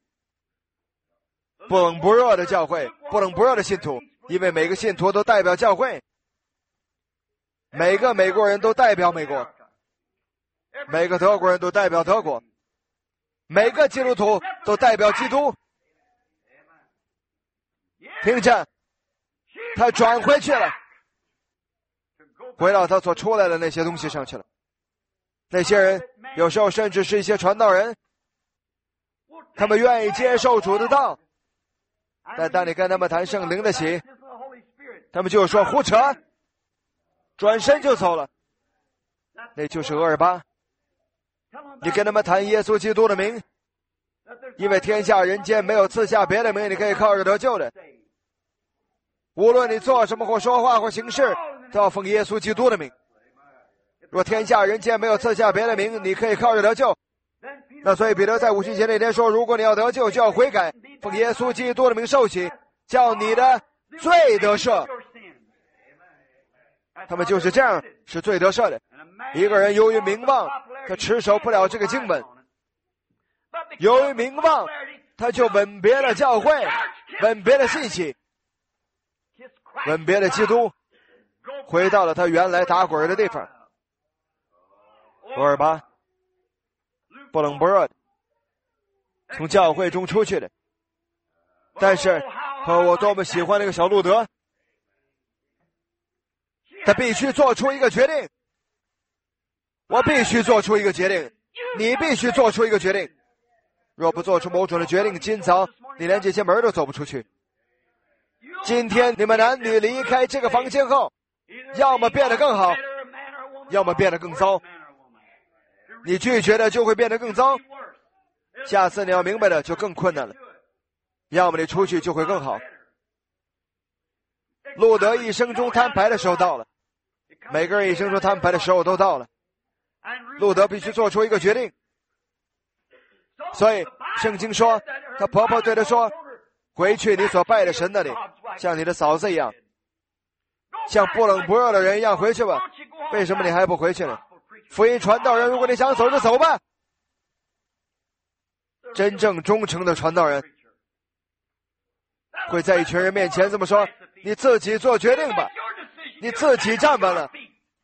不冷不热的教会，不冷不热的信徒，因为每个信徒都代表教会，每个美国人都代表美国，每个德国人都代表德国，每个基督徒都代表基督。听着，他转回去了，回到他所出来的那些东西上去了。那些人有时候甚至是一些传道人，他们愿意接受主的道，但当你跟他们谈圣灵的喜，他们就说胡扯，转身就走了。那就是俄尔巴。你跟他们谈耶稣基督的名，因为天下人间没有赐下别的名你可以靠着得救的，无论你做什么或说话或行事，都要奉耶稣基督的名。若天下人间没有赐下别的名你可以靠着得救，那所以彼得在五旬节那天说，如果你要得救，就要悔改，奉耶稣基督的名受洗，叫你的罪得赦。他们就是这样是罪得赦的。一个人由于名望，他持守不了这个经文，由于名望，他就吻别了教会，吻别了信息，吻别了基督，回到了他原来打滚的地方。罗尔巴不冷不热的从教会中出去的，但是和我多么喜欢那个小路德，他必须做出一个决定，我必须做出一个决定，你必须做出一个决定。若不做出某种的决定，今早你连这些门都走不出去。今天你们男女离开这个房间后，要么变得更好，要么变得更糟。你拒绝的就会变得更糟，下次你要明白的就更困难了。要么你出去就会更好。路德一生中摊牌的时候到了，每个人一生中摊牌的时候都到了。路德必须做出一个决定，所以圣经说，他婆婆对他说，回去你所拜的神那里，像你的嫂子一样，像不冷不热的人一样回去吧。为什么你还不回去呢？福音传道人，如果你想走就走吧。真正忠诚的传道人会在一群人面前这么说：你自己做决定吧，你自己站稳了。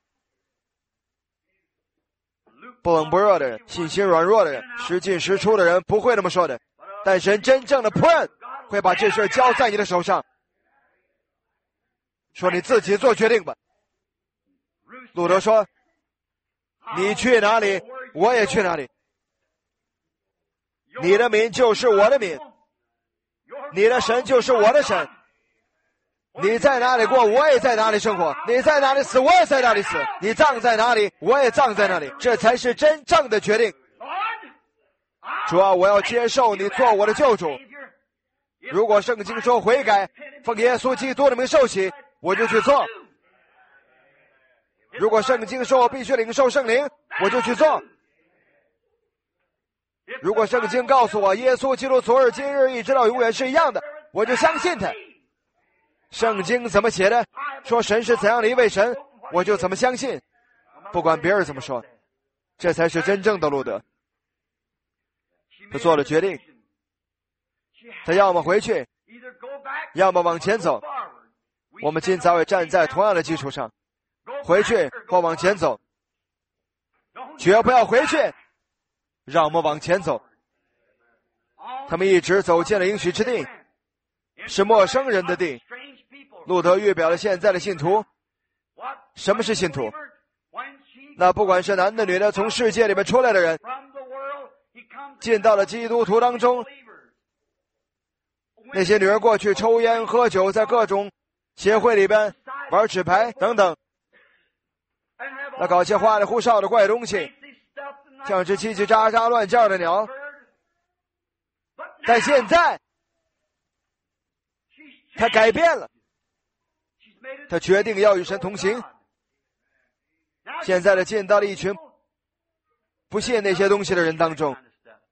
不冷不热的人，信心软弱的人，时进时出的人不会那么说的。但神真正的仆人会把这事交在你的手上，说你自己做决定吧。路德说：你去哪里，我也去哪里。你的民就是我的民，你的神就是我的神。你在哪里过，我也在哪里生活；你在哪里死，我也在哪里死；你葬在哪里，我也葬在哪里。这才是真正的决定。主啊，我要接受你做我的救主。如果圣经说悔改，奉耶稣基督的名受洗，我就去做。如果圣经说我必须领受圣灵，我就去做。如果圣经告诉我耶稣基督昨日今日一直到永远是一样的，我就相信他。圣经怎么写的，说神是怎样的一位神，我就怎么相信，不管别人怎么说。这才是真正的路德。他做了决定，他要么回去，要么往前走。我们今早也站在同样的基础上，回去或往前走，绝不要回去，让我们往前走。他们一直走进了应许之地，是陌生人的地。路德预表了现在的信徒。什么是信徒？那不管是男的女的，从世界里面出来的人，进到了基督徒当中。那些女人过去抽烟喝酒，在各种协会里边玩纸牌等等，那搞些花里胡哨的怪东西，像只叽叽喳喳乱叫的鸟。但现在他改变了，他决定要与神同行。现在的进到了一群不信那些东西的人当中。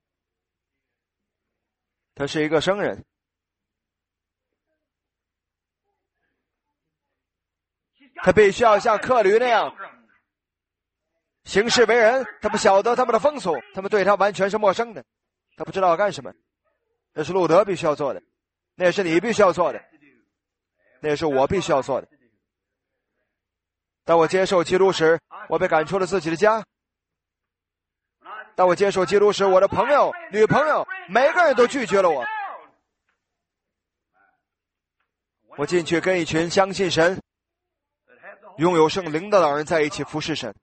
他是一个生人，他必须要像客旅那样行事为人。他不晓得他们的风俗，他们对他完全是陌生的，他不知道要干什么。那是路德必须要做的，那也是你必须要做的，那也是我必须要做的。当我接受基督时，我被赶出了自己的家。当我接受基督时，我的朋友、女朋友，每个人都拒绝了我。我进去跟一群相信神、拥有圣灵的老人在一起服侍神。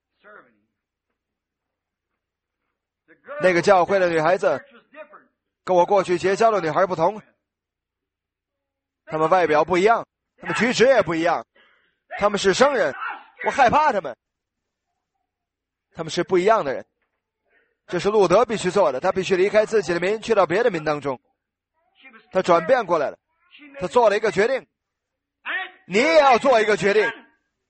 那个教会的女孩子跟我过去结交的女孩不同，她们外表不一样，她们举止也不一样，她们是生人，我害怕她们，她们是不一样的人。这是路德必须做的，他必须离开自己的民，去到别的民当中。他转变过来了，他做了一个决定。你也要做一个决定，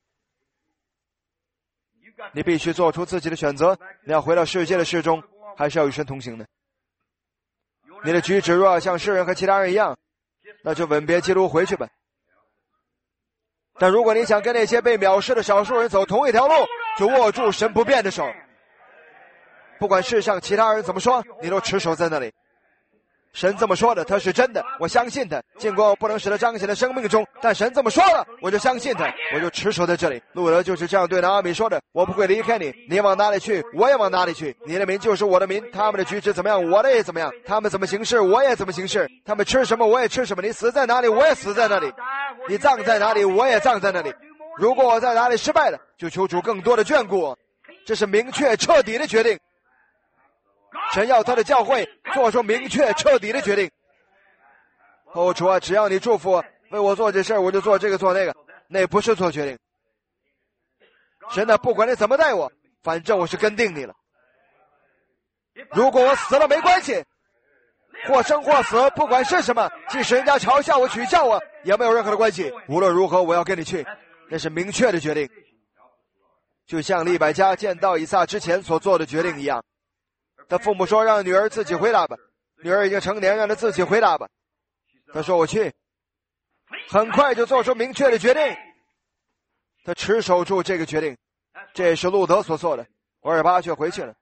你必须做出自己的选择。你要回到世界的事中，还是要与神同行的？你的举止若要像世人和其他人一样，那就吻别基督回去吧。但如果你想跟那些被藐视的少数人走同一条路，就握住神不变的手。不管世上其他人怎么说，你都持守在那里。神这么说的，他是真的，我相信他。尽管我不能使他彰显在生命中，但神这么说了，我就相信他，我就持守在这里。路德就是这样对拿俄米说的，我不会离开你，你往哪里去，我也往哪里去。你的民就是我的民，他们的举止怎么样，我的也怎么样。他们怎么行事，我也怎么行事。他们吃什么，我也吃什么。你死在哪里，我也死在那里。你葬在哪里，我也葬在那里。如果我在哪里失败了，就求主更多的眷顾我。这是明确彻底的决定。神要他的教会做出明确彻底的决定。哦，主啊，只要你祝福我，为我做这事儿，我就做这个做那个，那不是做决定。神啊，不管你怎么待我，反正我是跟定你了。如果我死了没关系，或生或死，不管是什么，即使人家嘲笑我取笑我，也没有任何的关系。无论如何，我要跟你去，那是明确的决定。就像利百加见到以撒之前所做的决定一样。他父母说让女儿自己回答吧，女儿已经成年，让她自己回答吧。他说我去，很快就做出明确的决定。他持守住这个决定，这也是路德所做的。俄尔巴却回去了，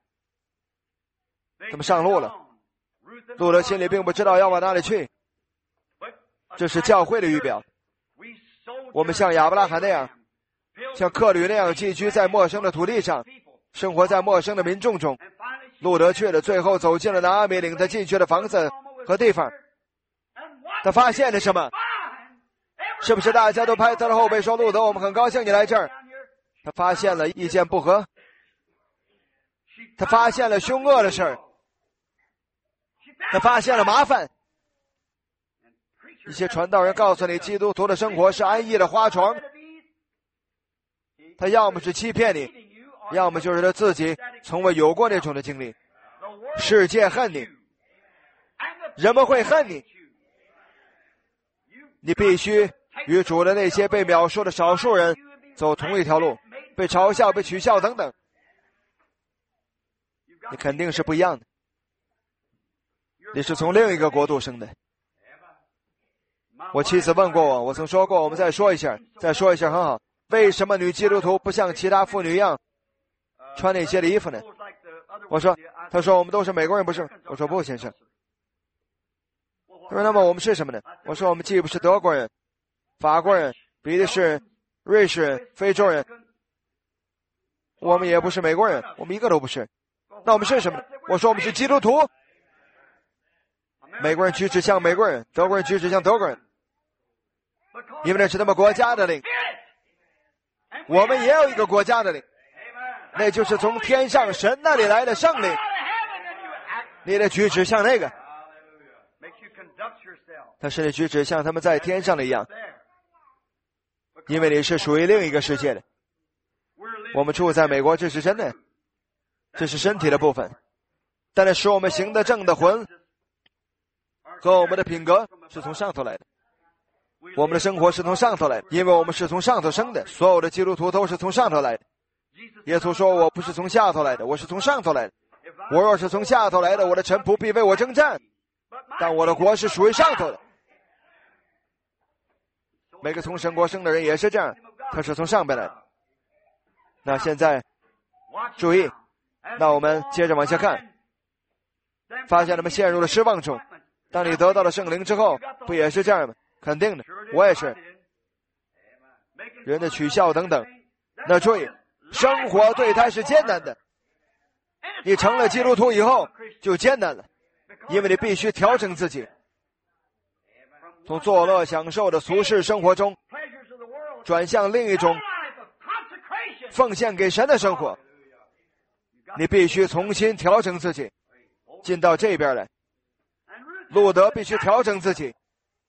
他们上路了。路德心里并不知道要往哪里去， 这是教会的预表。我们像亚伯拉罕那样，像客旅那样寄居在陌生的土地上，生活在陌生的民众中。路德去了，最后走进了拿阿米领他进去的房子和地方。他发现了什么？是不是大家都拍他的后背说，路德，我们很高兴你来这儿？他发现了意见不合，他发现了凶恶的事儿，他发现了麻烦。一些传道人告诉你，基督徒的生活是安逸的花床，他要么是欺骗你，要么就是他自己从未有过那种的经历。世界恨你，人们会恨你，你必须与主的那些被描述的少数人走同一条路，被嘲笑、被取笑等等，你肯定是不一样的。你是从另一个国度生的。我妻子问过我，我曾说过，我们再说一下，再说一下很好。为什么女基督徒不像其他妇女一样穿那些的衣服呢？我说，他说我们都是美国人，不是？我说不，先生。他说那么我们是什么呢？我说我们既不是德国人、法国人、比利时、瑞士人、非洲人，我们也不是美国人，我们一个都不是。那我们是什么呢？我说我们是基督徒。美国人举止像美国人，德国人举止像德国人，因为那是他们国家的灵。我们也有一个国家的灵，那就是从天上神那里来的圣灵。你的举止像那个，他使你举止像他们在天上的一样，因为你是属于另一个世界的。我们住在美国，这是真的，这是身体的部分，但是使我们行得正的魂和我们的品格是从上头来的。我们的生活是从上头来的，因为我们是从上头生的。所有的基督徒都是从上头来的。耶稣说，我不是从下头来的，我是从上头来的。我若是从下头来的，我的臣仆必为我征战，但我的国是属于上头的。每个从神国生的人也是这样，他是从上边来的。那现在注意，那我们接着往下看，发现他们陷入了失望中。当你得到了圣灵之后，不也是这样吗？肯定的，我也是。人的取笑等等。那注意，生活对他是艰难的。你成了基督徒以后就艰难了，因为你必须调整自己，从作乐享受的俗世生活中转向另一种奉献给神的生活。你必须重新调整自己，进到这边来。路德必须调整自己，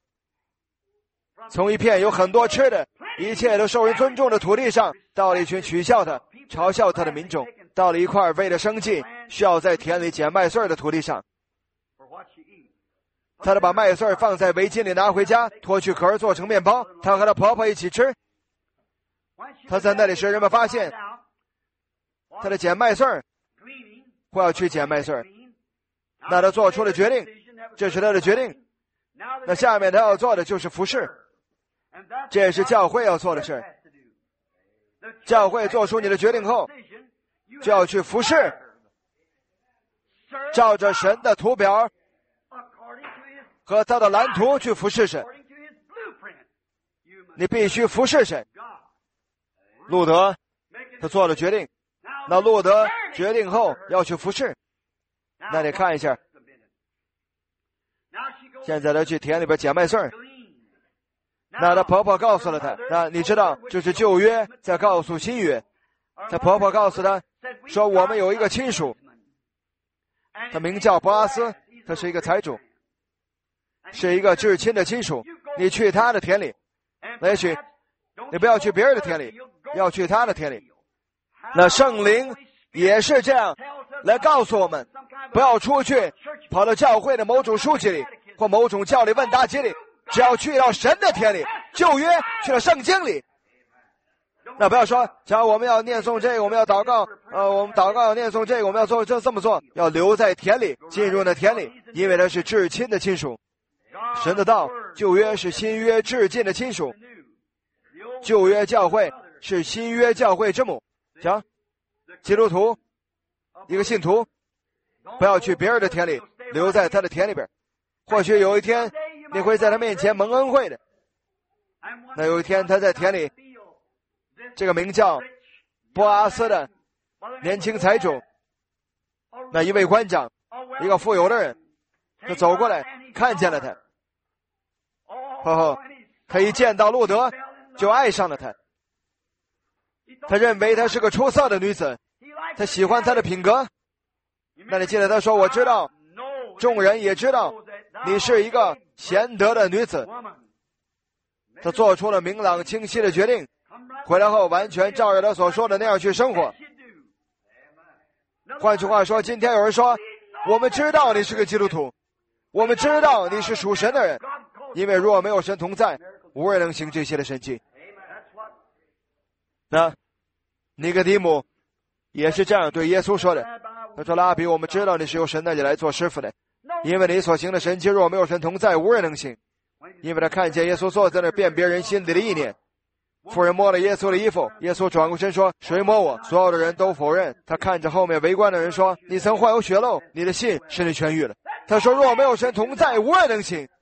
从一片有很多吃的、一切都受人尊重的土地上，到了一群取笑他、嘲笑他的民众，到了一块为了生计需要在田里捡麦穗的土地上。他把麦穗放在围巾里拿回家，脱去壳做成面包，他和他婆婆一起吃。他在那里时，人们发现他的捡麦穗或要去捡麦穗，那他做出了决定，这是他的决定。那下面他要做的就是服侍，这也是教会要做的事。教会做出你的决定后，就要去服侍，照着神的图表和他的蓝图去服侍神。你必须服侍神。路德他做了决定，那路德决定后要去服侍。那你看一下，现在他去田里边捡麦穗儿，那他婆婆告诉了他，那你知道这是旧约在告诉新约。他婆婆告诉他说，我们有一个亲属，他名叫波阿斯，他是一个财主，是一个至亲的亲属。你去他的田里，也许你不要去别人的田里，要去他的田里。那圣灵也是这样来告诉我们，不要出去跑到教会的某种书籍里或某种教理问答集里，只要去到神的田里，旧约去了圣经里。那不要说，只要我们要念诵这个，我们要祷告，呃，我们祷告要念诵这个，我们要做这这么做，要留在田里，进入那田里，因为他是至亲的亲属。神的道，旧约是新约至近的亲属，旧约教会是新约教会之母。行，基督徒，一个信徒，不要去别人的田里，留在他的田里边。或许有一天你会在他面前蒙恩惠的。那有一天他在田里，这个名叫波阿斯的年轻财主，那一位官长，一个富有的人，就走过来看见了他。呵呵，他一见到路德就爱上了他。他认为她是个出色的女子，他喜欢她的品格。那你记得他说，我知道众人也知道你是一个贤德的女子。他做出了明朗清晰的决定，回来后完全照着他所说的那样去生活。换句话说，今天有人说，我们知道你是个基督徒，我们知道你是属神的人，因为若没有神同在，无人能行这些的神迹。那尼哥底母也是这样对耶稣说的，他说，拉比，我们知道你是由神那里来做师傅的，因为你所行的神迹若没有神同在，无人能行。因为他看见耶稣坐在那儿辨别人心里的意念。妇人摸了耶稣的衣服，耶稣转过身说，谁摸我？所有的人都否认。他看着后面围观的人说，你曾患有血漏，你的信使你痊愈了。他说，若没有神同在，无人能行。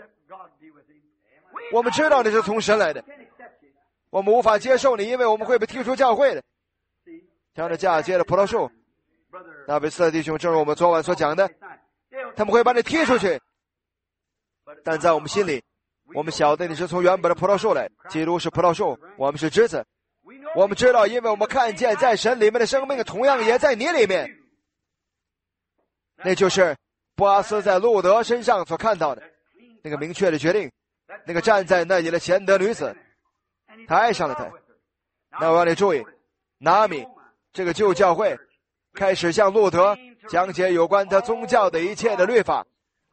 我们知道你是从神来的，我们无法接受你，因为我们会被踢出教会的。像这嫁接的葡萄树，那贝斯的弟兄，正如我们昨晚所讲的，他们会把你踢出去。但在我们心里，我们晓得你是从原本的葡萄树来，基督是葡萄树，我们是枝子。我们知道，因为我们看见在神里面的生命同样也在你里面。那就是波阿斯在路德身上所看到的那个明确的决定，那个站在那里的贤德女子，他爱上了他。那我让你注意，拿阿米这个旧教会开始向路德讲解有关他宗教的一切的律法，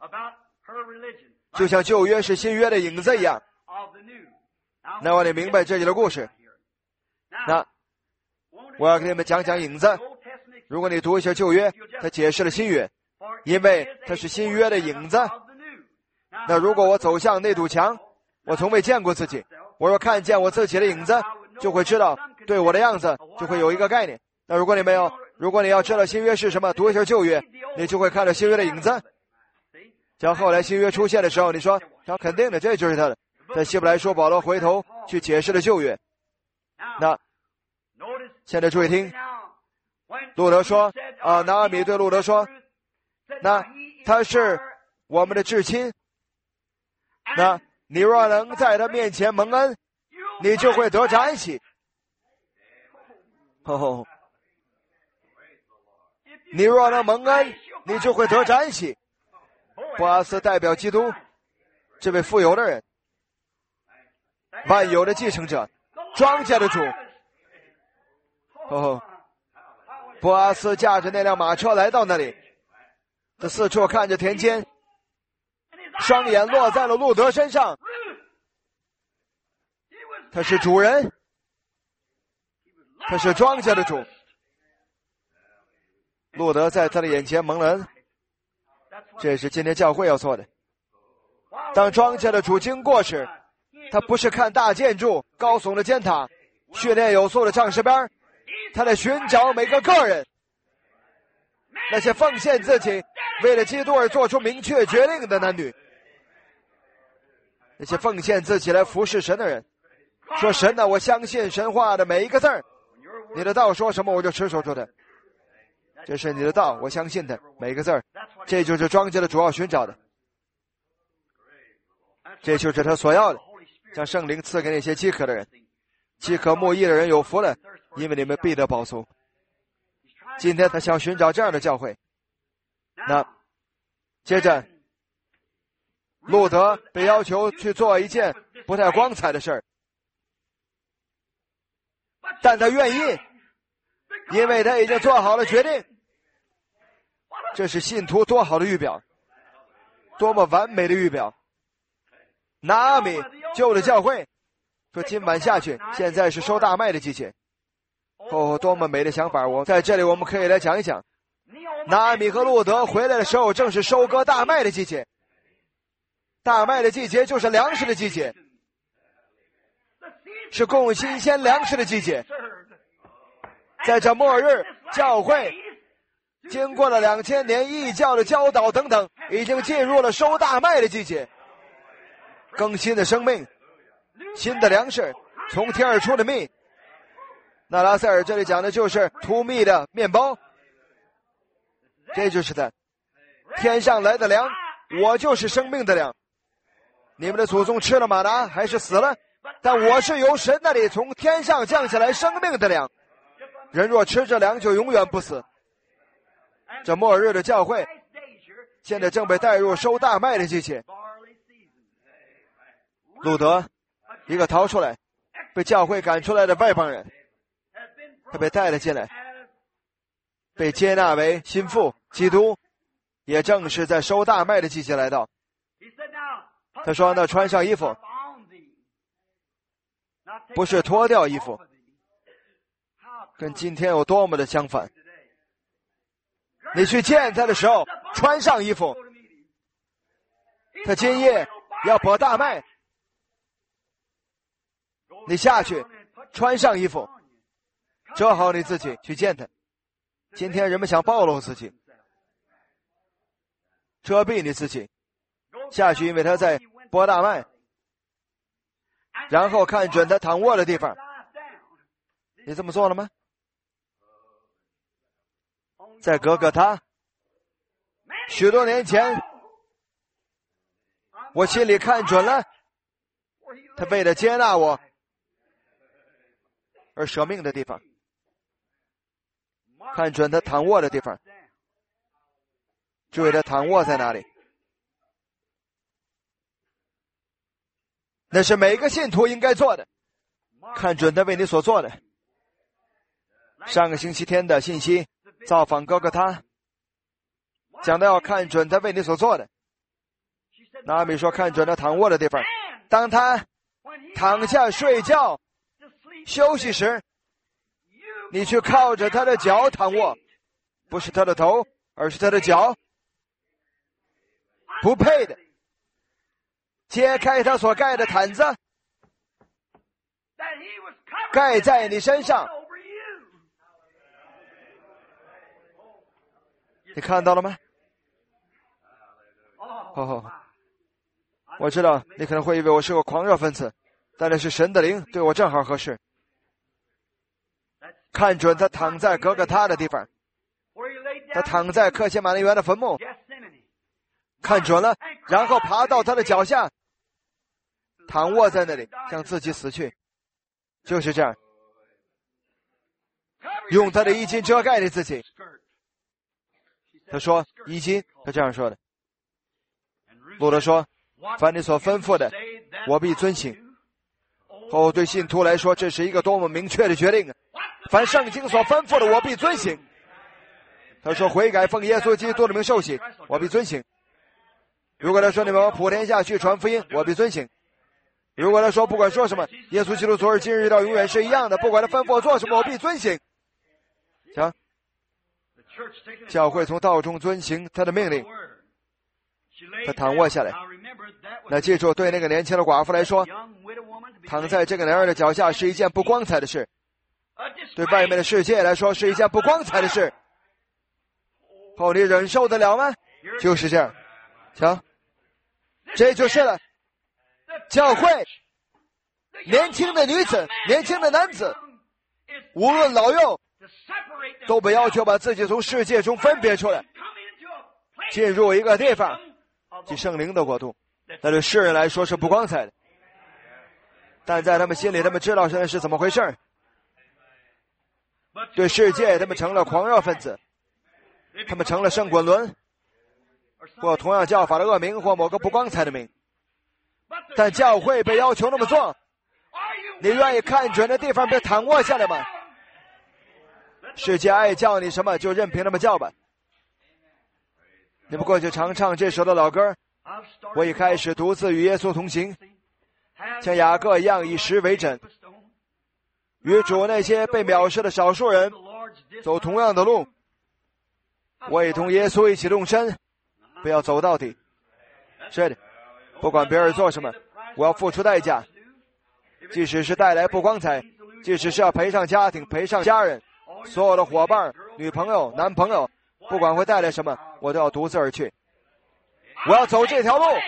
就像旧约是新约的影子一样。那我得明白这里的故事。那我要给你们讲讲影子。如果你读一下旧约，它解释了新约，因为它是新约的影子。那如果我走向那堵墙，我从未见过自己，我若看见我自己的影子，就会知道对我的样子就会有一个概念。那如果你没有，如果你要知道新约是什么，读一下旧约，你就会看到新约的影子。像后来新约出现的时候，你说他肯定的，这就是他的。在希伯来书，保罗回头去解释了旧约。那现在注意听，路德说啊，拿阿米对路德说，那他是我们的至亲，那你若能在他面前蒙恩，你就会得着安息。哦，你若能蒙恩，你就会得着安息。波阿斯代表基督，这位富有的人，万有的继承者，庄稼的主。哦，波阿斯驾着那辆马车来到那里，他四处看着田间，双眼落在了路德身上。他是主人，他是庄稼的主。路德在他的眼前蒙了恩，这是今天教会要做的。当庄稼的主经过时，他不是看大建筑、高耸的尖塔、训练有素的唱诗班，他在寻找每个个人，那些奉献自己为了基督而做出明确决定的男女，那些奉献自己来服侍神的人，说神呢，我相信神话的每一个字儿，你的道说什么我就持守住它，这是你的道，我相信的每一个字儿。这就是庄稼的主要寻找的，这就是他所要的，将圣灵赐给那些饥渴的人。饥渴慕义的人有福了，因为你们必得饱足。今天他想寻找这样的教会。那接着路德被要求去做一件不太光彩的事儿，但他愿意，因为他已经做好了决定。这是信徒多好的预表，多么完美的预表。拿阿米旧的教会说，今晚下去，现在是收大麦的季节。哦，多么美的想法！我在这里我们可以来讲一讲，拿阿米和路德回来的时候正是收割大麦的季节。大麦的季节就是粮食的季节，是供新鲜粮食的季节。在这末日，教会经过了两千年异教的教导等等，已经进入了收大麦的季节。 更新的生命，新的粮食，从天而出的蜜。那拉塞尔这里讲的就是吐蜜的面包，这就是他天上来的粮，我就是生命的粮。你们的祖宗吃了玛拿还是死了，但我是由神那里从天上降下来生命的粮，人若吃这粮就永远不死。这末日的教会现在正被带入收大麦的季节。路德一个逃出来被教会赶出来的外邦人，他被带了进来，被接纳为心腹。基督也正是在收大麦的季节来到。他说那穿上衣服，不是脱掉衣服，跟今天有多么的相反。你去见他的时候穿上衣服，他今夜要播大麦，你下去穿上衣服，遮好你自己去见他。今天人们想暴露自己，遮蔽你自己下去，因为他在播大麦，然后看准他躺卧的地方。你这么做了吗？在哥哥他许多年前，我心里看准了，他为了接纳我而舍命的地方，看准他躺卧的地方，注意他躺卧在哪里。那是每个信徒应该做的，看准他为你所做的。上个星期天的信息造访哥哥他，讲到要看准他为你所做的。拿米说看准他躺卧的地方，当他躺下睡觉休息时，你去靠着他的脚躺卧，不是他的头，而是他的脚。不配的，揭开他所盖的毯子，盖在你身上。你看到了吗？哦，我知道你可能会以为我是个狂热分子，但那是神的灵对我正好合适。看准他躺在哥哥他的地方，他躺在克西马尼园的坟墓，看准了，然后爬到他的脚下，躺卧在那里，向自己死去。就是这样，用他的衣襟遮盖你自己。他说衣襟，他这样说的。路德说凡你所吩咐的我必遵行。哦，对信徒来说这是一个多么明确的决定啊！凡圣经所吩咐的我必遵行。他说悔改奉耶稣基督的名受洗，我必遵行。如果他说你们普天下去传福音，我必遵行。如果他说不管说什么，耶稣基督昨日今日到永远是一样的，不管他吩咐我做什么，我必遵行。行，教会从道中遵行他的命令。他躺卧下来，那记住，对那个年轻的寡妇来说，躺在这个男人的脚下是一件不光彩的事，对外面的世界来说是一件不光彩的事。后你忍受得了吗？就是这样。瞧，这就是了。教会，年轻的女子，年轻的男子，无论老幼，都被要求把自己从世界中分别出来，进入一个地方，即圣灵的国度。那对世人来说是不光彩的，但在他们心里，他们知道现在是怎么回事。对世界，他们成了狂热分子，他们成了圣滚轮，或同样叫法的恶名，或某个不光彩的名。但教会被要求那么做，你愿意看准的地方被躺卧下来吗？世界爱叫你什么就任凭他们叫吧。你们过去常唱这首的老歌，我已开始独自与耶稣同行，像雅各一样以石为枕，与主那些被藐视的少数人走同样的路。我也同耶稣一起动身，不要走到底。是的，不管别人做什么，我要付出代价，即使是带来不光彩，即使是要赔上家庭，赔上家人，所有的伙伴、女朋友、男朋友，不管会带来什么，我都要独自而去。我要走这条路，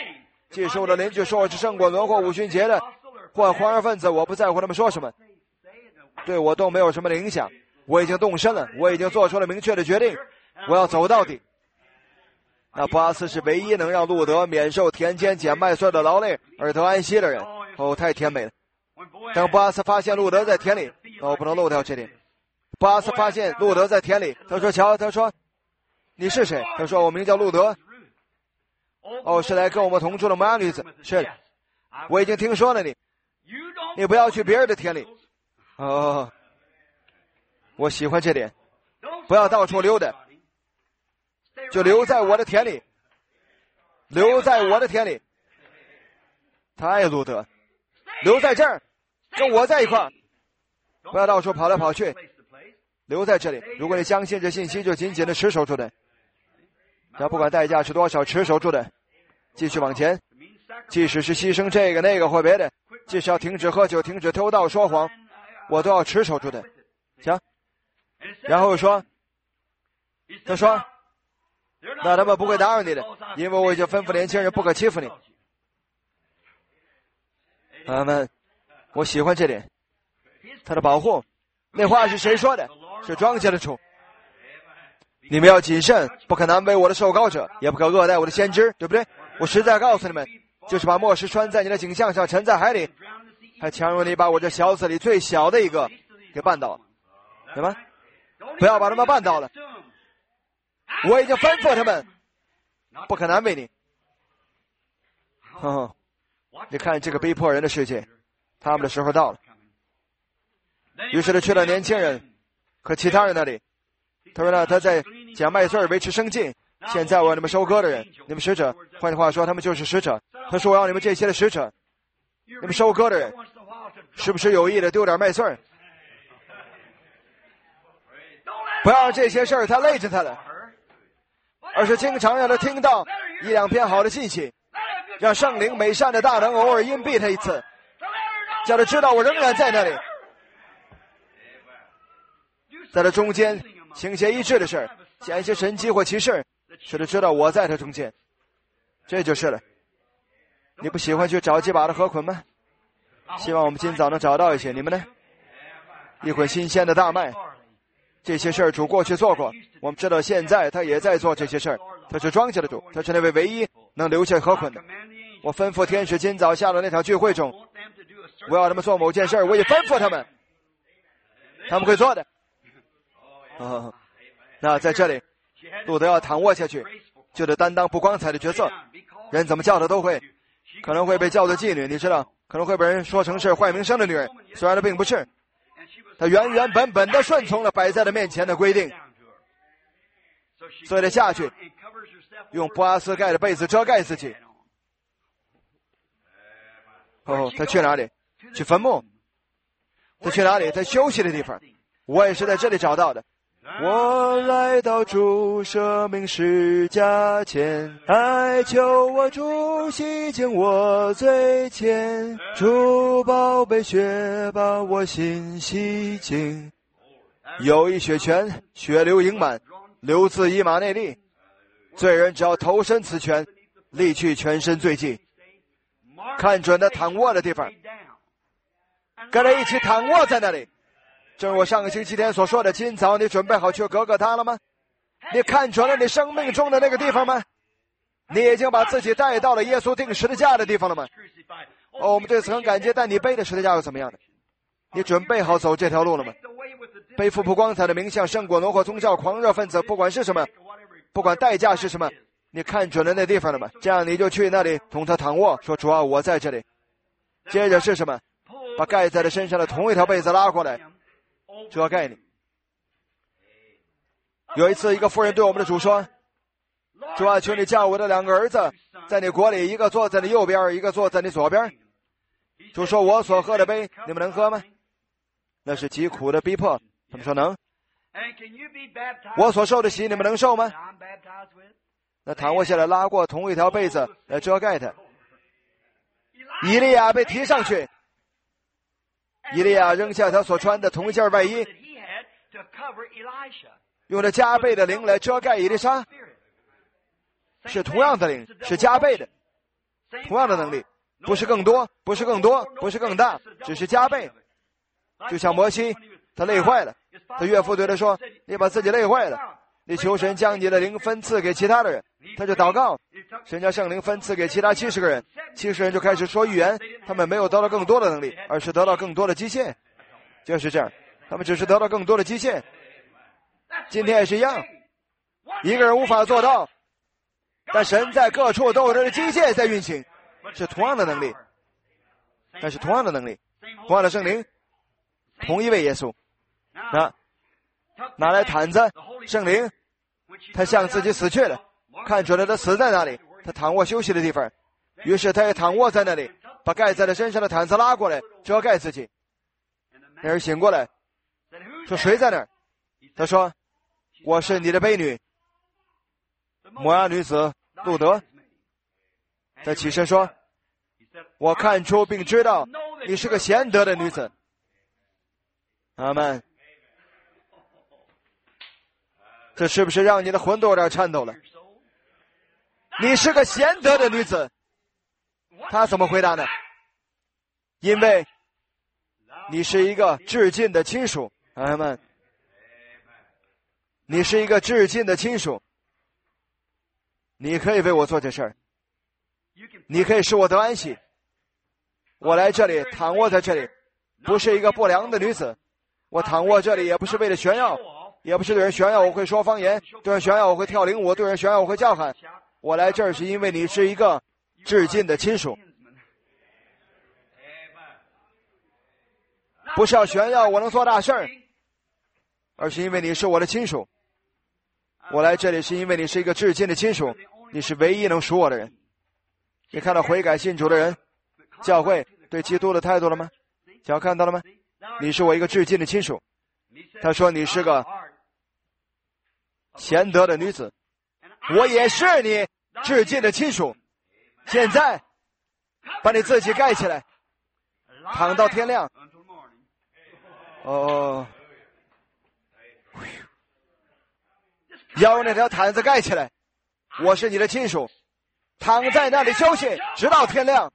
即使我的邻居说我是圣果轮或五旬节的或狂热分子，我不在乎他们说什么，对我都没有什么的影响。我已经动身了，我已经做出了明确的决定，我要走到底。那波阿斯是唯一能让路德免受田间捡麦穗的劳累而得安息的人。哦，太甜美了。当波阿斯发现路德在田里，哦，不能漏掉这点。波阿斯发现路德在田里，他说：“瞧，他说，你是谁？”他说：“我名叫路德。”哦，是来跟我们同住的摩押女子。是的，我已经听说了你。你不要去别人的田里。哦，我喜欢这点。不要到处溜达，就留在我的田里，留在我的田里。太路德，留在这儿，跟我在一块儿，不要到处跑来跑去，留在这里。如果你相信这信息，就紧紧的持守住的，那不管代价是多少，持守住的，继续往前。即使是牺牲这个那个或别的，即使要停止喝酒，停止偷盗说谎，我都要持守住的。行，然后说，他说，那他们不会打扰你的，因为我已经吩咐年轻人不可欺负你。阿们，我喜欢这点，他的保护。那话是谁说的？是庄稼的主。你们要谨慎，不可难为我的受膏者，也不可恶待我的先知，对不对？我实在告诉你们，就是把墨石穿在你的颈项上，沉在海里，还强如你把我这小子里最小的一个给绊倒了，对吗？不要把他们绊倒了。我已经吩咐他们，不可难为你。哦，你看这个逼迫人的世界，他们的时候到了。于是他去了年轻人和其他人那里，他说呢，他在捡麦穗维持生计。现在我要你们收割的人，你们使者，换句话说，他们就是使者。他说我要你们这些的使者，你们收割的人，是不是有意的丢点麦穗？不要让这些事儿他累着他了，而是经常让他听到一两篇好的信息，让圣灵美善的大能偶尔荫蔽他一次，叫他知道我仍然在那里，在他中间行些医治的事儿，显一些神迹或奇事，使他知道我在他中间，这就是了。你不喜欢去找几把的河捆吗？希望我们今早能找到一些。你们呢？一捆新鲜的大麦，这些事儿主过去做过，我们知道现在他也在做这些事儿。他是庄稼的主，他是那位唯一能留下河捆的。我吩咐天使今早下了那场聚会中，我要他们做某件事儿，我也吩咐他们，他们会做的。哦，那在这里，路德要躺卧下去，就得担当不光彩的角色。人怎么叫他都会，可能会被叫做妓女，你知道，可能会被人说成是坏名声的女人，虽然他并不是。他原原本本的顺从了摆在他面前的规定，所以他下去，用波阿斯盖的被子遮盖自己。哦，他去哪里？去坟墓。他去哪里？在休息的地方。我也是在这里找到的。我来到主舍命十架前，哀求我主洗净我罪愆，主宝贝血把我心洗净。有一血泉，血流盈满，流自以马内利。罪人只要投身此泉，离去全身罪迹。看准他躺卧的地方，跟他一起躺卧在那里。正如我上个星期天所说的，今早你准备好去格格他了吗？你看准了你生命中的那个地方吗？你已经把自己带到了耶稣钉十字架的地方了吗？哦，我们对此很感激，但你背的十字架又怎么样呢？你准备好走这条路了吗？背负不光彩的名相，胜过挪或宗教狂热分子，不管是什么，不管代价是什么，你看准了那地方了吗？这样你就去那里同他躺卧，说主啊，我在这里。接着是什么？把盖在他身上的同一条被子拉过来，遮盖你。有一次，一个妇人对我们的主说：主啊，求你叫我的两个儿子在你国里，一个坐在你右边，一个坐在你左边。主说：我所喝的杯，你们能喝吗？那是极苦的逼迫。他们说能。我所受的洗，你们能受吗？那躺卧下来，拉过同一条被子来遮盖他。以利亚被提上去，以利亚扔下他所穿的同一件外衣，用着加倍的灵来遮盖以利沙，是同样的灵，是加倍的。 同样的能力，不是更多，不是更多，不是更大，只是加倍。就像摩西，他累坏了，他岳父对他说：“你把自己累坏了，你求神将你的灵分赐给其他的人。”他就祷告，神将圣灵分赐给其他七十个人，七十人就开始说预言。他们没有得到更多的能力，而是得到更多的机械。就是这样，他们只是得到更多的机械。今天也是一样，一个人无法做到，但神在各处都有这个机械在运行，是同样的能力，但是同样的能力，同样的圣灵，同一位耶稣。那拿来毯子，圣灵，他向自己死去了，看出来他死在那里，他躺卧休息的地方，于是他也躺卧在那里，把盖在他身上的毯子拉过来遮盖自己。那人醒过来，说谁在那儿？他说：“我是你的婢女，摩押女子路德。”他起身说：“我看出并知道你是个贤德的女子。”阿们。这是不是让你的魂都有点颤抖了？你是个贤德的女子。他怎么回答呢？因为你是一个至近的亲属。阿们。你是一个至近的亲属，你可以为我做这事儿，你可以使我得安息。我来这里躺卧在这里，不是一个不良的女子，我躺卧这里也不是为了炫耀，也不是对人炫耀我会说方言，对人炫耀我会跳领舞，对人炫耀我会叫喊。我来这儿是因为你是一个至近的亲属，不是要炫耀我能做大事儿，而是因为你是我的亲属。我来这里是因为你是一个至近的亲属，你是唯一能属我的人。你看到悔改信主的人，教会对基督的态度了吗？小看到了吗？你是我一个至近的亲属。他说你是个贤德的女子，我也是你至近的亲属。现在把你自己盖起来，躺到天亮。哦，要用那条毯子盖起来。我是你的亲属，躺在那里休息，直到天亮。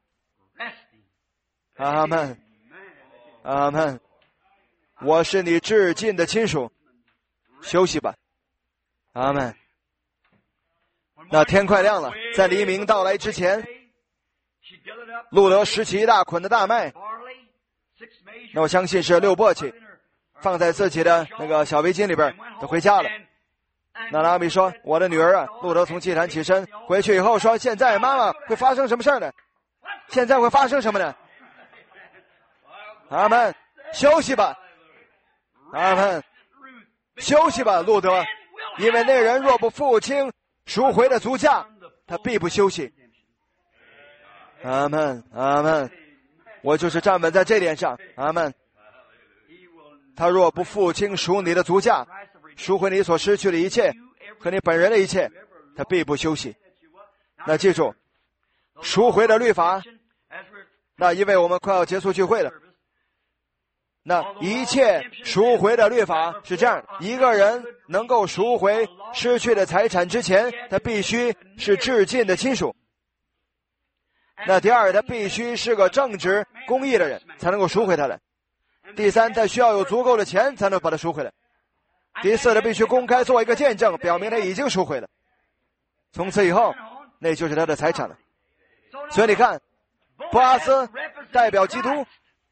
阿们，阿们。我是你至近的亲属，休息吧。阿们。那天快亮了，在黎明到来之前，路德拾起一大捆的大麦，那我相信是六簸箕，放在自己的那个小围巾里边，就回家了。那拿俄米说：“我的女儿啊！”路德从祭坛起身，回去以后说：“现在妈妈会发生什么事呢？现在会发生什么呢？”阿们，休息吧。阿们，休息吧，路德，因为那人若不付清赎回的足价，他必不休息。阿们，阿们，我就是站稳在这点上。阿们，他若不付清赎你的足价，赎回你所失去的一切和你本人的一切，他必不休息。那记住，赎回的律法，那因为我们快要结束聚会了，那一切赎回的律法是这样：一个人能够赎回失去的财产之前，他必须是至近的亲属。那第二，他必须是个正直公义的人，才能够赎回他来。第三，他需要有足够的钱才能把他赎回来。第四，他必须公开做一个见证，表明他已经赎回了。从此以后，那就是他的财产了。所以你看，波阿斯代表基督，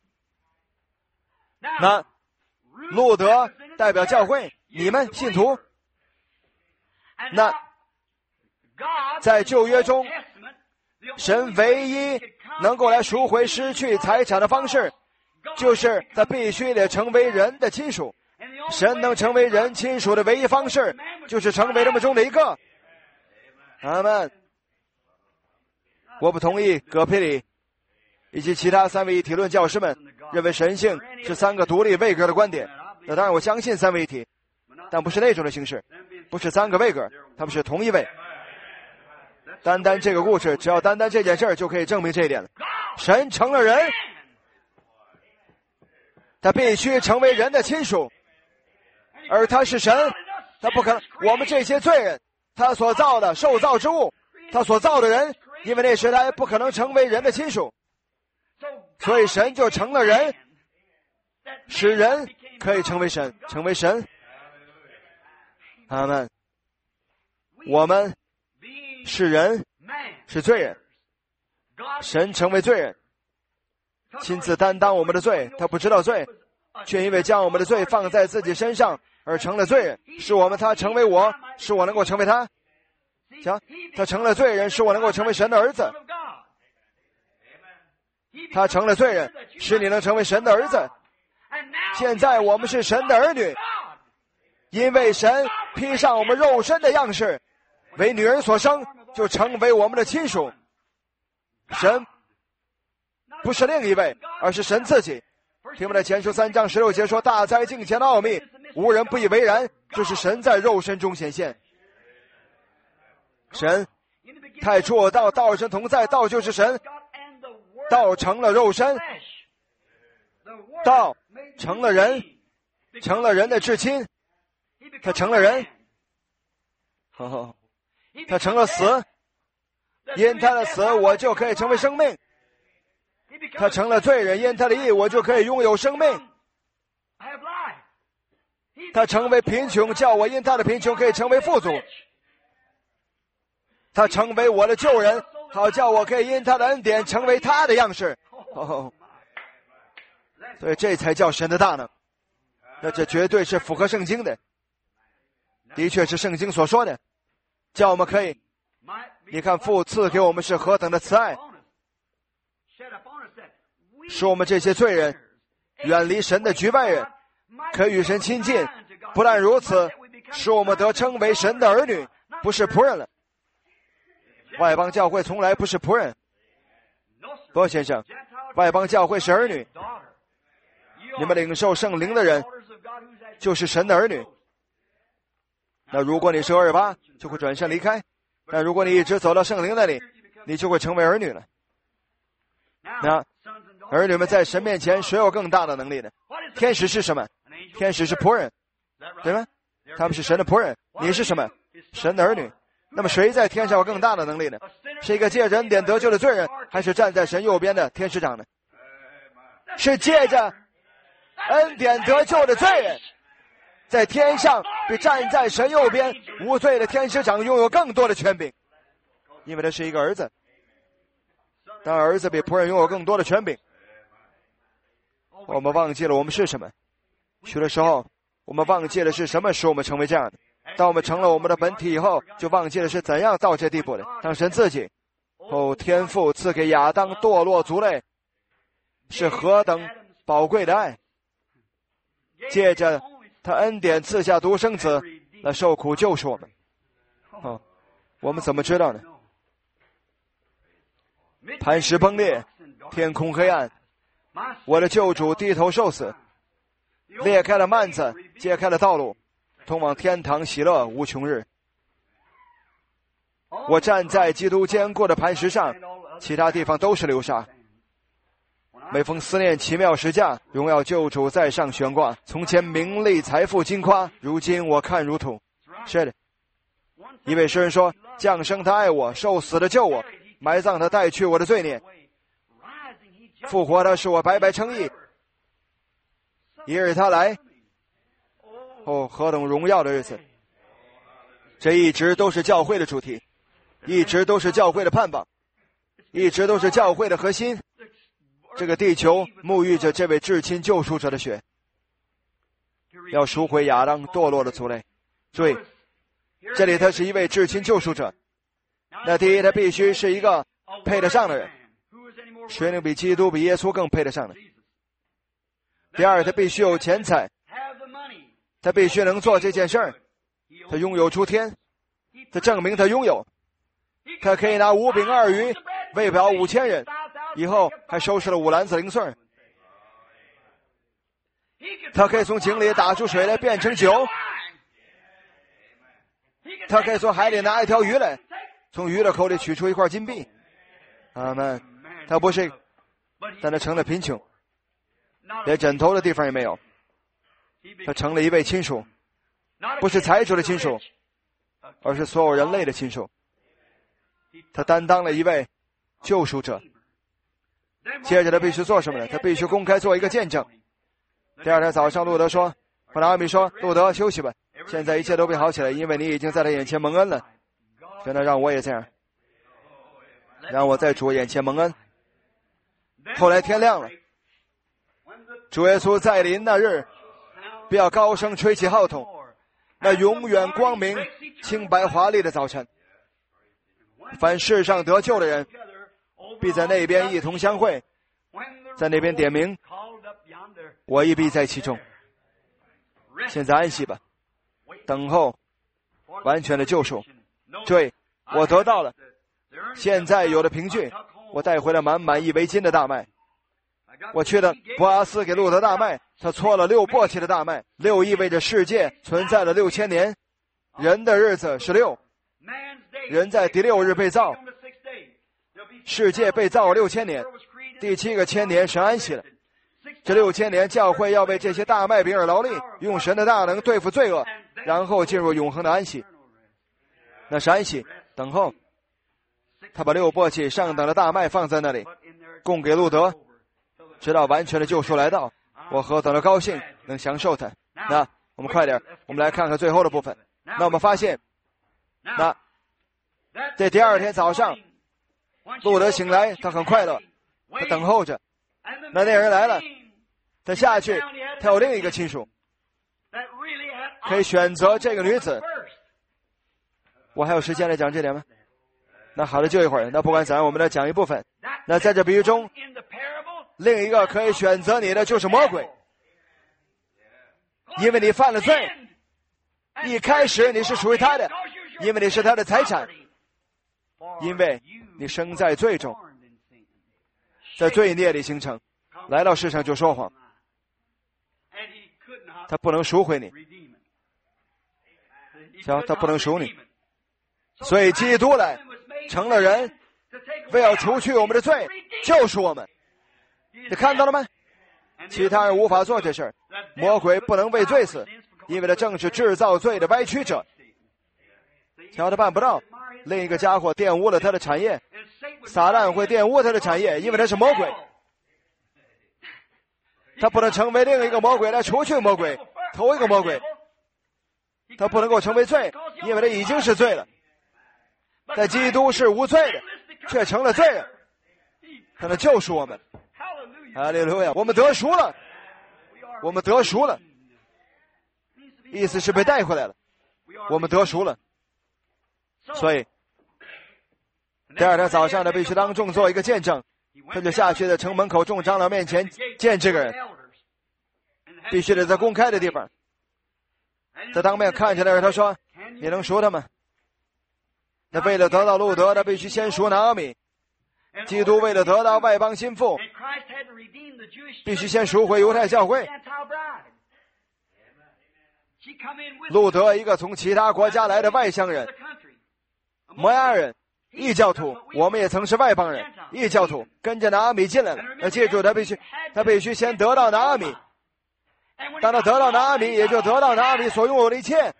那路德代表教会，你们信徒。那在旧约中，神唯一能够来赎回失去财产的方式，就是他必须得成为人的亲属。神能成为人亲属的唯一方式，就是成为他们中的一个。阿们。我不同意葛培理以及其他三位一体论教师们认为神性是三个独立位格的观点。那当然我相信三位一体，但不是那种的形式，不是三个位格，他们是同一位。单单这个故事，只要单单这件事儿就可以证明这一点了。神成了人，他必须成为人的亲属，而他是神，他不可能。我们这些罪人，他所造的受造之物，他所造的人， 因为那时他也不可能成为人的亲属，所以神就成了人，使人可以成为神，成为神。阿们。我们是人，是罪人，神成为罪人，亲自担当我们的罪，他不知道罪，却因为将我们的罪放在自己身上而成了罪人，使我们他成为我，使我能够成为他。瞧，他成了罪人，使我能够成为神的儿子。他成了罪人，使你能成为神的儿子。现在我们是神的儿女，因为神披上我们肉身的样式，为女人所生，就成为我们的亲属。神不是另一位，而是神自己。提摩太前书三章十六节说，大哉敬虔的奥秘，无人不以为然，就是神在肉身中显现。神太初我道，道与神同在，道就是神，道成了肉身，道成了人，成了人的至亲，他成了人，哦，他成了死，因他的死我就可以成为生命。他成了罪人，因他的义我就可以拥有生命。他成为贫穷，叫我因他的贫穷可以成为富足。他成为我的救人，好叫我可以因他的恩典成为他的样式。哦，所以这才叫神的大能。那这绝对是符合圣经的，的确是圣经所说的，叫我们可以，你看父赐给我们是何等的慈爱，使我们这些罪人远离神的局外人，可以与神亲近。不但如此，使我们得称为神的儿女，不是仆人了。外邦教会从来不是仆人，不，先生，外邦教会是儿女。你们领受圣灵的人就是神的儿女。那如果你是二八，就会转身离开；但如果你一直走到圣灵那里，你就会成为儿女了。那儿女们在神面前谁有更大的能力呢？天使是什么？天使是仆人，对吗？他们是神的仆人。你是什么？神的儿女。那么谁在天上有更大的能力呢？是一个借着恩典得救的罪人，还是站在神右边的天使长呢？是借着恩典得救的罪人，在天上比站在神右边无罪的天使长拥有更多的权柄，因为他是一个儿子。当儿子比仆人拥有更多的权柄。我们忘记了我们是什么，许多时候我们忘记了是什么使我们成为这样的。当我们成了我们的本体以后，就忘记了是怎样到这地步的。当神自己哦，天父赐给亚当堕落族类是何等宝贵的爱，借着他恩典赐下独生子来受苦救赎我们。哦，我们怎么知道呢？磐石崩裂，天空黑暗，我的救主低头受死，裂开了幔子，揭开了道路，通往天堂喜乐无穷日。我站在基督坚固的磐石上，其他地方都是流沙。每逢思念奇妙实价，荣耀救主在上悬挂。从前名利财富金夸，如今我看如土。是的，一位诗人说，降生他爱我，受死的救我，埋葬他带去我的罪孽，复活他使我白白称义。一日他来，哦，何等荣耀的日子！这一直都是教会的主题，一直都是教会的盼望，一直都是教会的核心。这个地球沐浴着这位至亲救赎者的血，要赎回亚当堕落的族类。注意，这里他是一位至亲救赎者。那第一，他必须是一个配得上的人，谁能比基督比耶稣更配得上的？第二，他必须有钱财，他必须能做这件事儿，他拥有诸天，他证明他拥有，他可以拿五饼二鱼喂饱五千人，以后还收拾了五篮子零碎，他可以从井里打出水来变成酒，他可以从海里拿一条鱼来，从鱼的口里取出一块金币。阿们。他不是，但他成了贫穷，连枕头的地方也没有。他成了一位亲属，不是财主的亲属，而是所有人类的亲属。 他担当了一位救赎者。接着他必须做什么呢？他必须公开做一个见证。第二天早上，路德说，和拿俄米说，路德休息吧，现在一切都会好起来，因为你已经在他眼前蒙恩了。现在让我也这样，让我在主眼前蒙恩。后来天亮了，主耶稣再临那日，必要高声吹起号筒，那永远光明、清白、华丽的早晨。凡世上得救的人，必在那边一同相会，在那边点名，我亦必在其中。现在安息吧，等候完全的救赎。对，我得到了，现在有了凭据，我带回了满满一围巾的大麦。我去的博阿斯给路德大麦，他搓了六簸箕的大麦。六意味着世界存在了六千年，人的日子是六，人在第六日被造，世界被造六千年，第七个千年神安息了。这六千年教会要为这些大麦饼而劳力，用神的大能对付罪恶，然后进入永恒的安息。那是安息，等候。他把六簸箕上等的大麦放在那里，供给路德，直到完全的救赎来到。我何等的高兴能享受它。那我们快点，我们来看看最后的部分。那我们发现，那在第二天早上，路德醒来，他很快乐，他等候着。那那人来了，他下去，他有另一个亲属，可以选择这个女子。我还有时间来讲这点吗？那好的，就一会儿。那不管怎样，我们来讲一部分。那在这比喻中，另一个可以选择你的就是魔鬼，因为你犯了罪。一开始你是属于他的，因为你是他的财产，因为你生在罪中，在罪孽里形成，来到世上就说谎，他不能赎回你，瞧，他不能赎你。所以基督来成了人，为要除去我们的罪，救赎我们。你看到了吗？其他人无法做这事儿，魔鬼不能为罪死，因为他正是制造罪的歪曲者。瞧，他办不到。另一个家伙玷污了他的产业，撒旦会玷污他的产业，因为他是魔鬼。他不能成为另一个魔鬼来除去魔鬼，头一个魔鬼。他不能够成为罪，因为他已经是罪了。在基督是无罪的，却成了罪人，他能救赎我们。哈利路亚！我们得赎了，我们得赎了，意思是被带回来了，我们得赎了。所以第二天早上他必须当众做一个见证，他就下去在城门口众长老面前见这个人，必须得在公开的地方。他当面看起来，他说：“你能赎他吗？”那为了得到路德，他必须先赎拿俄米。基督为了得到外邦心腹，必须先赎回犹太教会。路德一个从其他国家来的外乡人，摩押人，异教徒，我们也曾是外邦人，异教徒，跟着拿俄米进来了。那记住，他必须他必须先得到拿俄米。当他得到拿俄米，也就得到拿俄米所拥有的一切。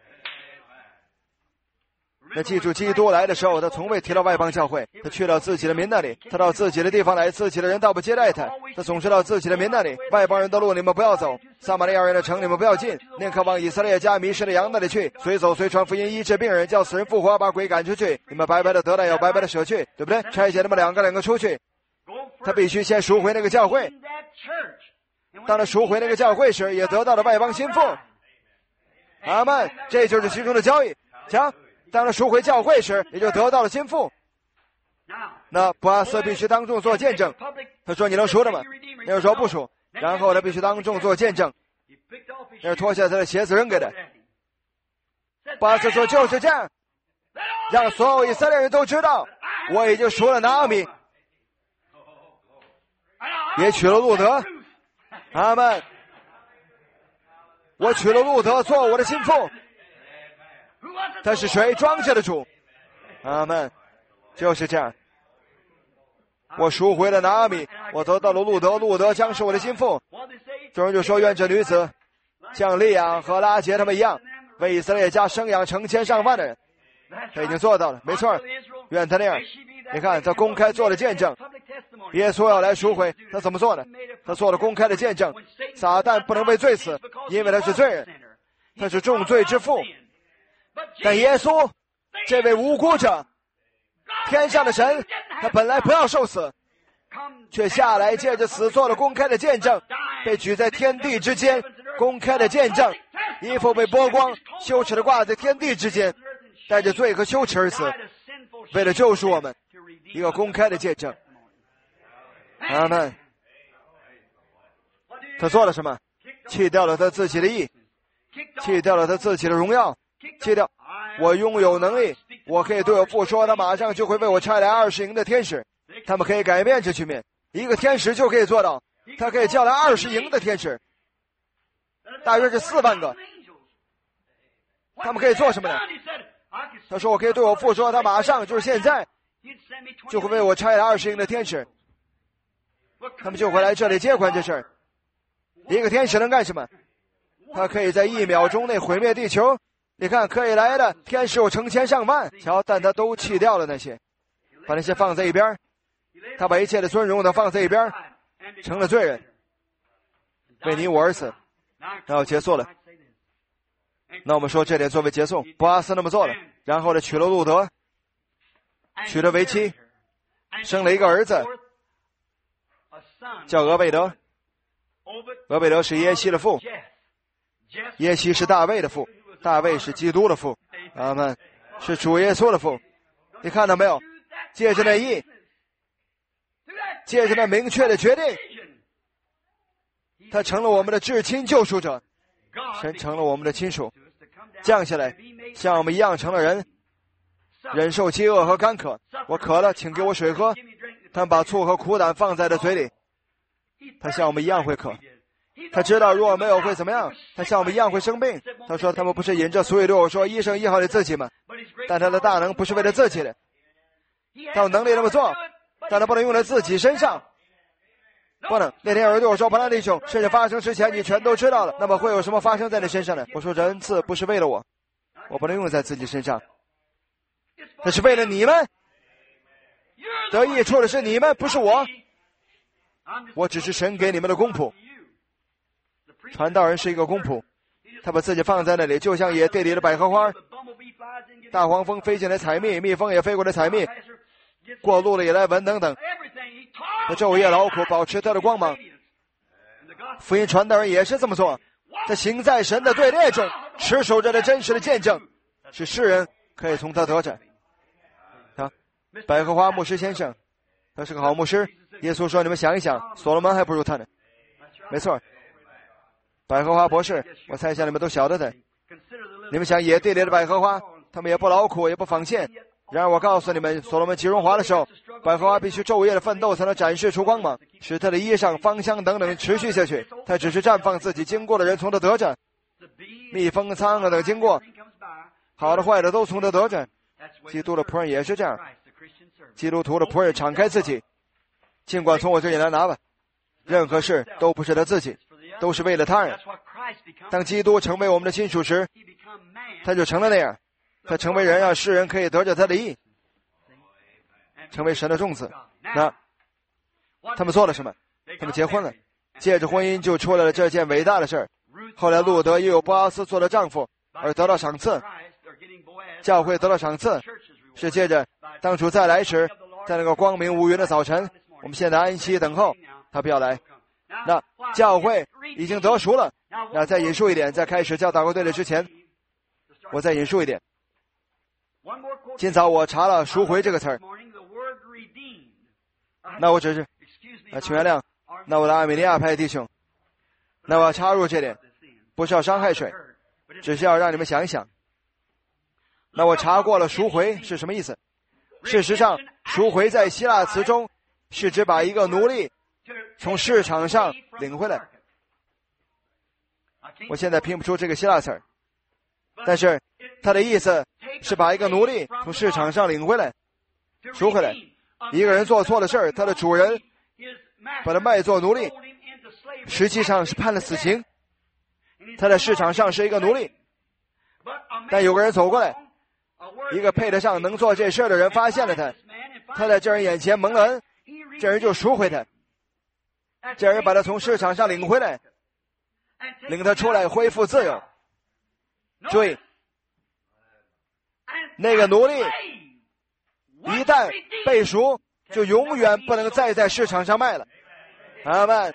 那记住，基督来的时候，他从未提到外邦教会，他去到自己的民那里，他到自己的地方来，自己的人倒不接待他，他总是到自己的民那里。外邦人的路你们不要走，撒玛利亚人的城你们不要进，宁可往以色列家迷失的羊那里去，随走随传福音，医治病人，叫死人复活，把鬼赶出去。你们白白的得来，要白白的舍去，对不对？差遣他们两个两个出去，他必须先赎回那个教会。当他赎回那个教会时，也得到了外邦心腹。阿们，这就是其中的交易。瞧，当他赎回教会时，也就得到了心腹。那博阿斯必须当众做见证。他说：“你能赎的吗？”那人说：“不赎。”然后他必须当众做见证。那人脱下他的鞋子扔给他。博阿斯说：“就是这样，让所有以色列人都知道，我已经赎了拿俄米，也娶了路德。阿们，我娶了路德做我的心腹。他是谁？庄稼的主。阿们，就是这样。我赎回了拿俄米，我得到了路德，路德将是我的心腹。众人就说：愿这女子像利亚和拉结他们一样，为以色列家生养成千上万的人。 他已经做到了，没错，愿他那样。你看，他公开做了见证，耶稣要来赎回，他怎么做呢？他做了公开的见证，撒旦不能被罪死，因为他是罪人，他是重罪之父。但耶稣这位无辜者，天上的神，他本来不要受死，却下来借着死做了公开的见证，被举在天地之间，公开的见证，衣服被剥光，羞耻的挂在天地之间，带着罪和羞耻而死，为了救赎我们，一个公开的见证。阿们。他做了什么？弃掉了他自己的义，弃掉了他自己的荣耀，弃掉我拥有能力，我可以对我父说，他马上就会为我差来二十营的天使，他们可以改变这局面，一个天使就可以做到，他可以叫来二十营的天使，大约是四万个。他们可以做什么呢？他说我可以对我父说，他马上就是现在就会为我差来二十营的天使，他们就会来这里接管这事儿。一个天使能干什么？他可以在一秒钟内毁灭地球。你看，可以来的天使有成千上万，瞧，但他都弃掉了那些，把那些放在一边，他把一切的尊荣都放在一边，成了罪人，为你我而死，然后结束了。那我们说这点作为结束，波阿斯那么做了，然后呢，娶了路德，娶了为妻，生了一个儿子，叫俄贝德。俄贝德是耶西的父，耶西是大卫的父，大卫是基督的父，阿们，是主耶稣的父。你看到没有？借着那义，借着那明确的决定，他成了我们的至亲救赎者，神成了我们的亲属，降下来像我们一样成了人，忍受饥饿和干渴。我渴了，请给我水喝。他们把醋和苦胆放在了嘴里，他像我们一样会渴，他知道如果没有会怎么样，他像我们一样会生病。他说他们不是引着俗语对我说，医生医好你自己吗？但他的大能不是为了自己的，他有能力那么做，但他不能用在自己身上，不能。那天有人对我说，彭兰弟兄，事情发生之前你全都知道了，那么会有什么发生在你身上呢？我说这恩赐不是为了我，我不能用在自己身上，那是为了你们，得益处的是你们，不是我，我只是神给你们的公仆。传道人是一个公仆，他把自己放在那里，就像野地里的百合花，大黄蜂飞进来采蜜，蜜蜂也飞过来采蜜，过路了也来闻等等，他昼夜劳苦，保持他的光芒。福音传道人也是这么做，他行在神的队列中，持守着的真实的见证，使世人可以从他得着。啊，百合花牧师先生，他是个好牧师。耶稣说，你们想一想，所罗门还不如他呢。没错，百合花博士，我猜想你们都晓得的。你们想野地里的百合花，他们也不劳苦，也不纺线。然而我告诉你们，所罗门极荣华的时候，百合花必须昼夜的奋斗，才能展示出光芒，使他的衣裳、芳香等等持续下去。他只是绽放自己，经过的人从他得着，蜜蜂、苍蝇等经过，好的坏的都从他得着。基督的仆人也是这样，基督徒的仆人敞开自己，尽管从我这里来拿吧，任何事都不是他自己，都是为了他人。当基督成为我们的亲属时，他就成了那样，他成为人，让世人可以得着他的义，成为神的众子。那他们做了什么？他们结婚了，借着婚姻就出来了这件伟大的事儿。后来路德也有波阿斯做了丈夫，而得到赏赐，教会得到赏赐，是借着当主再来时，在那个光明无云的早晨，我们现在安息等候他不要来。那教会已经得赎了。那再引述一点，在开始教祷告队的之前，我再引述一点。今早我查了赎回这个词儿，那我只是啊，请原谅，那我的阿米利亚派弟兄，那我要插入这点，不是要伤害谁，只是要让你们想一想。那我查过了，赎回是什么意思？事实上，赎回在希腊词中是指把一个奴隶从市场上领回来。我现在拼不出这个希腊词儿，但是他的意思是把一个奴隶从市场上领回来，赎回来。一个人做错了事儿，他的主人把他卖做奴隶，实际上是判了死刑。他在市场上是一个奴隶，但有个人走过来， 一个配得上能做这事的人发现了他，他在这人眼前蒙了恩，这人就赎回他，这人把他从市场上领回来，领他出来恢复自由。注意，那个奴隶一旦被赎，就永远不能再在市场上卖了。阿们，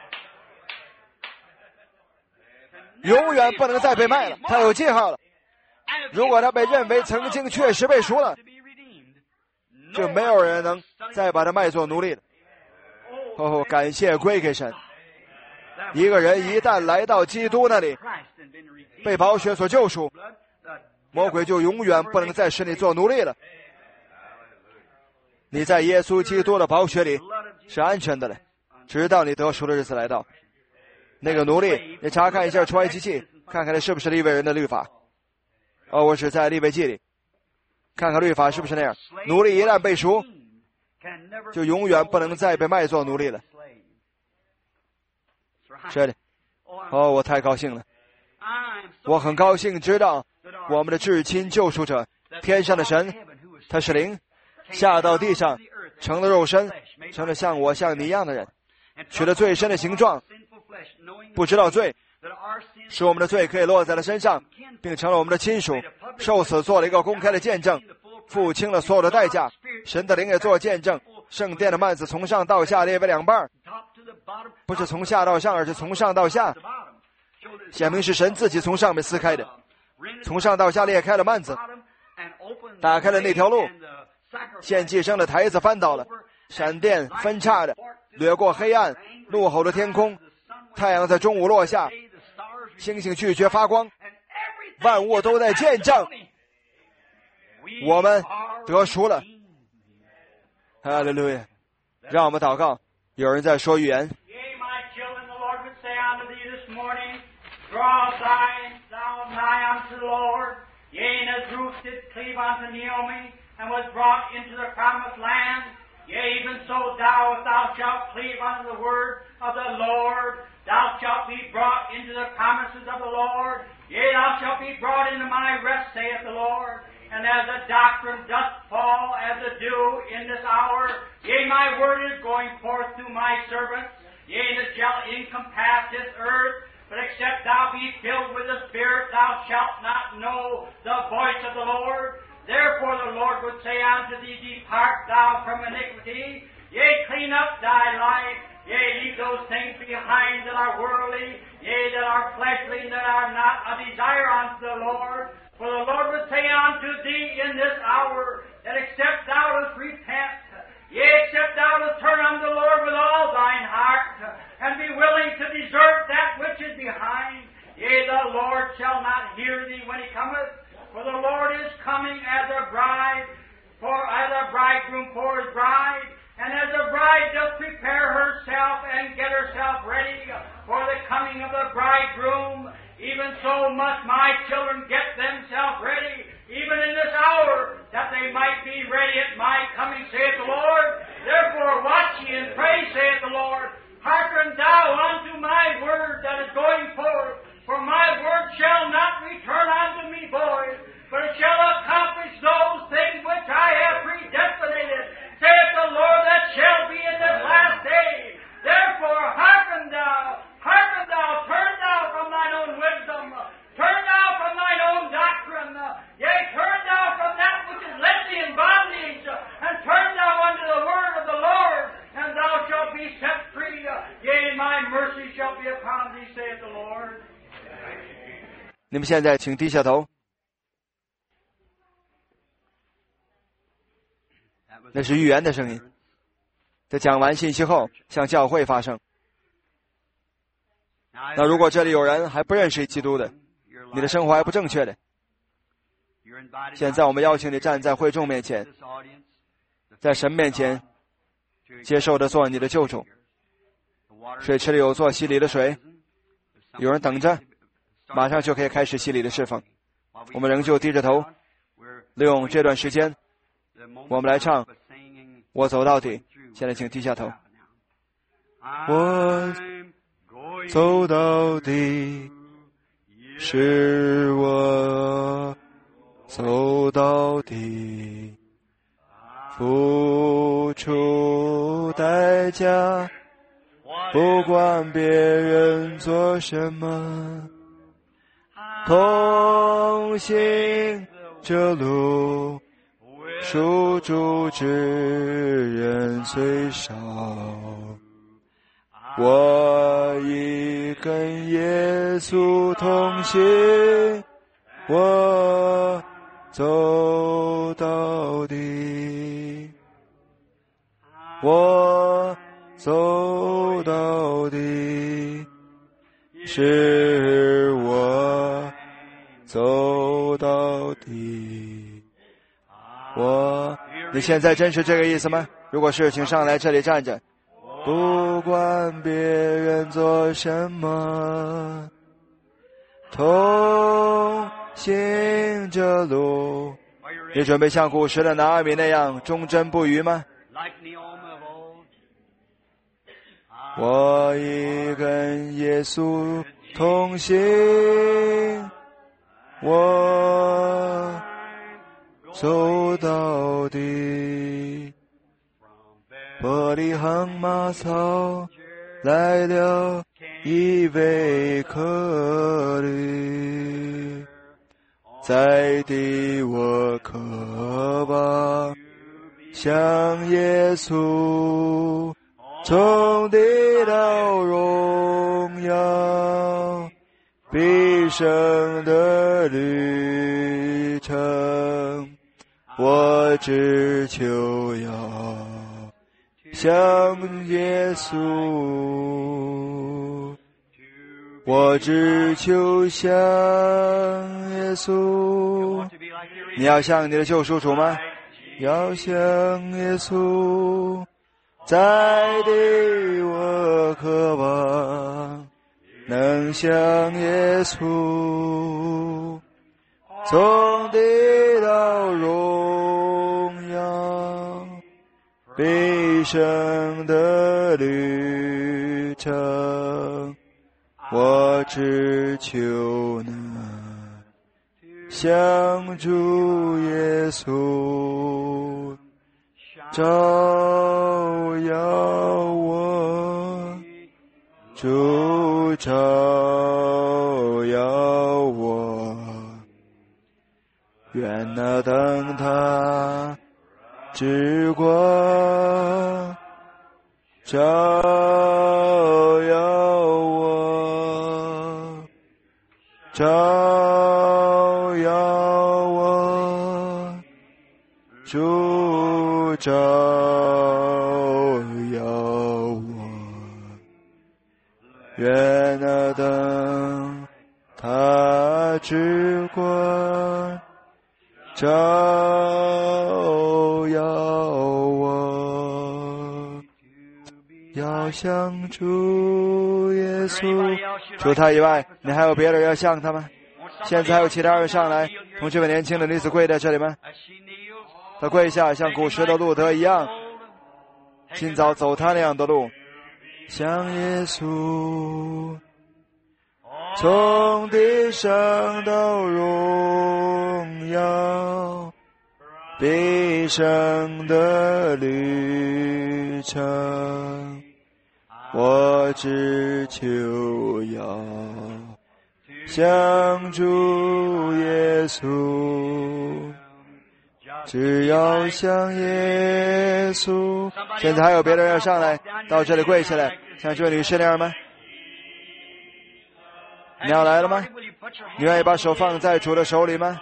永远不能再被卖了，他有记号了。如果他被认为曾经确实被赎了，就没有人能再把他卖作奴隶了。哦，感谢归给神。一个人一旦来到基督那里，被宝血所救赎，魔鬼就永远不能再使你做奴隶了。你在耶稣基督的宝血里是安全的了，直到你得赎的日子来到。那个奴隶，你查看一下出埃及记，看看那是不是利未人的律法。哦，我是在利未记里看看律法是不是那样。奴隶一旦被赎，就永远不能再被卖作奴隶了。是的。哦，我太高兴了，我很高兴知道我们的至亲救赎者天上的神，他是灵，下到地上成了肉身，成了像我像你一样的人，取了最深的形状，不知道罪，使我们的罪可以落在了身上，并成了我们的亲属，受死做了一个公开的见证，付清了所有的代价。神的灵也做见证，圣殿的幔子从上到下裂为两半，不是从下到上，而是从上到下，显明是神自己从上面撕开的，从上到下裂开了幔子，打开了那条路，献祭生的台子翻倒了，闪电分叉的掠过黑暗，怒吼的天空，太阳在中午落下，星星拒绝发光，万物都在见证我们得赎了。哈利路亚！让我们祷告。有人在说预言。 And was brought into the promised land. Yea, even so thou, if thou shalt cleave unto the word of the Lord, thou shalt be brought into the promises of the Lord. Yea, thou shalt be brought into my rest, saith the Lord. And as the doctrine doth fall as the dew in this hour, yea, my word is going forth through my servants. Yea, and it shall encompass this earth. But except thou be filled with the Spirit, thou shalt not know the voice of the Lord. Therefore the Lord would say unto thee, depart thou from iniquity, yea, clean up thy life, yea, leave those things behind that are worldly, yea, that are fleshly, that are not a desire unto the Lord. For the Lord would say unto thee in this hour, that except thou dost repent, yea, except thou dost turn unto the Lord with all thine heart, and be willing to desert that which is behind, yea, the Lord shall not hear thee when he cometh. For the Lord is coming as a bride, for as a bridegroom for his bride, and as a bride doth prepare herself and get herself ready for the coming of the bridegroom, even so must my children get themselves ready, even in this hour, that they might be ready at my coming, saith the Lord. Therefore watch ye and pray, saith the Lord. Hearken thou unto my word that is going forth. For my word shall not return unto me void, but it shall accomplish those things which I have predestinated, saith the Lord, that shall be in this last day. Therefore hearken thou, hearken thou, turn thou from thine own wisdom, turn thou from thine own doctrine, yea, turn thou from that which is led thee in bondage, and turn thou unto the word of the Lord, and thou shalt be set free. Yea, my mercy shall be upon thee, saith the Lord. 你们现在请低下头。那是预言的声音，在讲完信息后向教会发声。那如果这里有人还不认识基督的，你的生活还不正确的，现在我们邀请你站在会众面前，在神面前接受的做你的救主。水池里有做洗礼的水，有人等着，马上就可以开始洗礼的侍奉。我们仍旧低着头，利用这段时间，我们来唱我走到底。现在请低下头。我走到底，是我走到底，付出代价，不管别人做什么，同行这路，属主之人虽少，我已跟耶稣同行，我走到底，我走到底，是我走到底。我，你现在真是这个意思吗？如果是，请上来这里站着。不管别人做什么，同行这路。你准备像古时的拿俄米那样忠贞不渝吗？我已跟耶稣同行，我走到底。伯利恒马槽来了一位客旅，在地我渴望像耶稣，从地到荣耀，毕生的旅程，我只求要像耶稣，我只求像耶稣。你要像你的救赎主吗？要像耶稣，在地我渴望能像耶稣，从地到荣耀，毕生的旅程，我只求能像主耶稣，照耀我，主照耀我，愿那灯塔之光照耀我，照耀我，主照耀我，愿那灯塔之光照耀我，要像主耶稣。除他以外，你还有别人要像他吗？现在还有其他人上来，同这位年轻的女子跪在这里吗？她跪下，像古时的路德一样，今早走他那样的路，像耶稣，从地上到荣耀，毕生的旅程，我只求要像主耶稣，只要像耶稣。现在还有别人要上来到这里跪下来，像这位女士那样吗？你要来了吗？你愿意把手放在主的手里吗？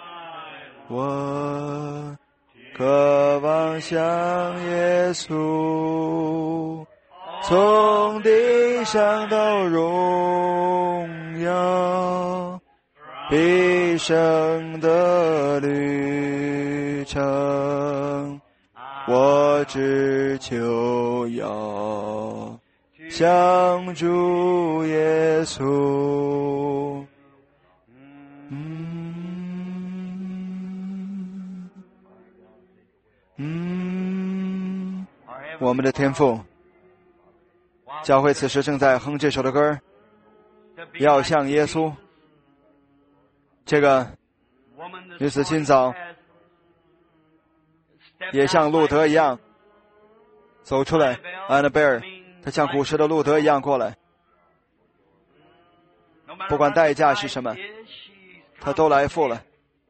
我渴望像耶稣，从地上到荣耀，毕生的旅程，我只求要像主耶稣。嗯嗯，我们的天父，教会此时正在哼这首的歌，要像耶稣。这个女子今早也像路德一样走出来，安娜贝尔，她像古时的路德一样过来，不管代价是什么，她都来付了。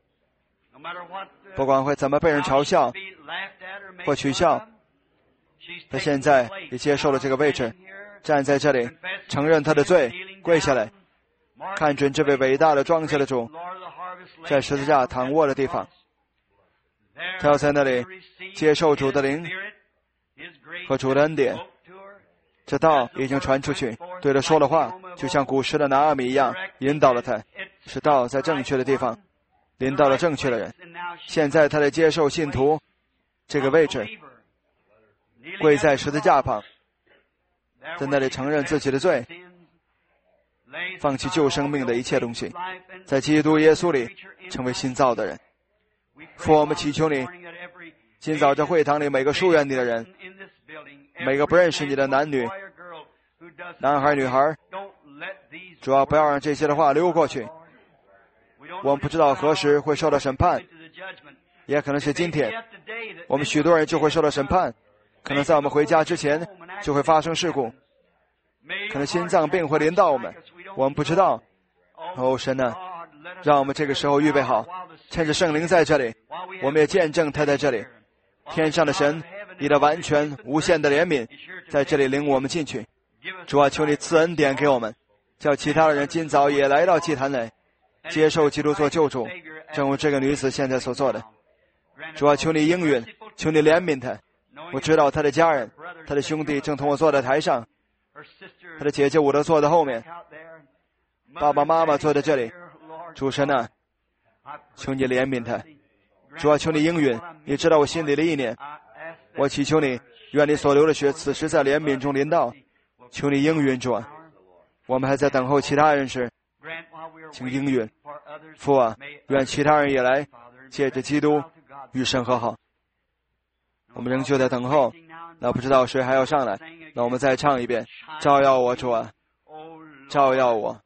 不管会怎么被人嘲笑或取笑，她现在也接受了这个位置，站在这里，承认她的罪，跪下来，看准这位伟大的庄稼的主在十字架躺卧的地方，他要在那里接受主的灵和主的恩典。这道已经传出去，对他说了话，就像古时的拿阿米一样，引导了他，使道在正确的地方，临到了正确的人。现在他在接受信徒这个位置，跪在十字架旁，在那里承认自己的罪，放弃旧生命的一切东西，在基督耶稣里成为新造的人。父，我们祈求你，今早在会堂里每个疏远你的人，每个不认识你的男女、男孩、女孩，主要不要让这些的话溜过去。我们不知道何时会受到审判，也可能是今天，我们许多人就会受到审判，可能在我们回家之前就会发生事故，可能心脏病会临到我们，我们不知道。哦，神啊，让我们这个时候预备好，趁着圣灵在这里，我们也见证他在这里。天上的神，你的完全无限的怜悯在这里领我们进去。主啊，求你赐恩典给我们，叫其他的人今早也来到祭坛来接受基督做救主，正如这个女子现在所做的。主啊，求你应允，求你怜悯他。我知道他的家人，他的兄弟正同我坐在台上，他的姐姐伍德坐在后面，爸爸妈妈坐在这里。主神啊，求你怜悯他。主啊，求你应允，你知道我心里的意念。我祈求你，愿你所流的血此时在怜悯中临到。求你应允，主啊。我们还在等候其他人时，请应允。父啊，愿其他人也来借着基督与神和好。我们仍旧在等候，那不知道谁还要上来，那我们再唱一遍，照耀我，主啊，照耀我，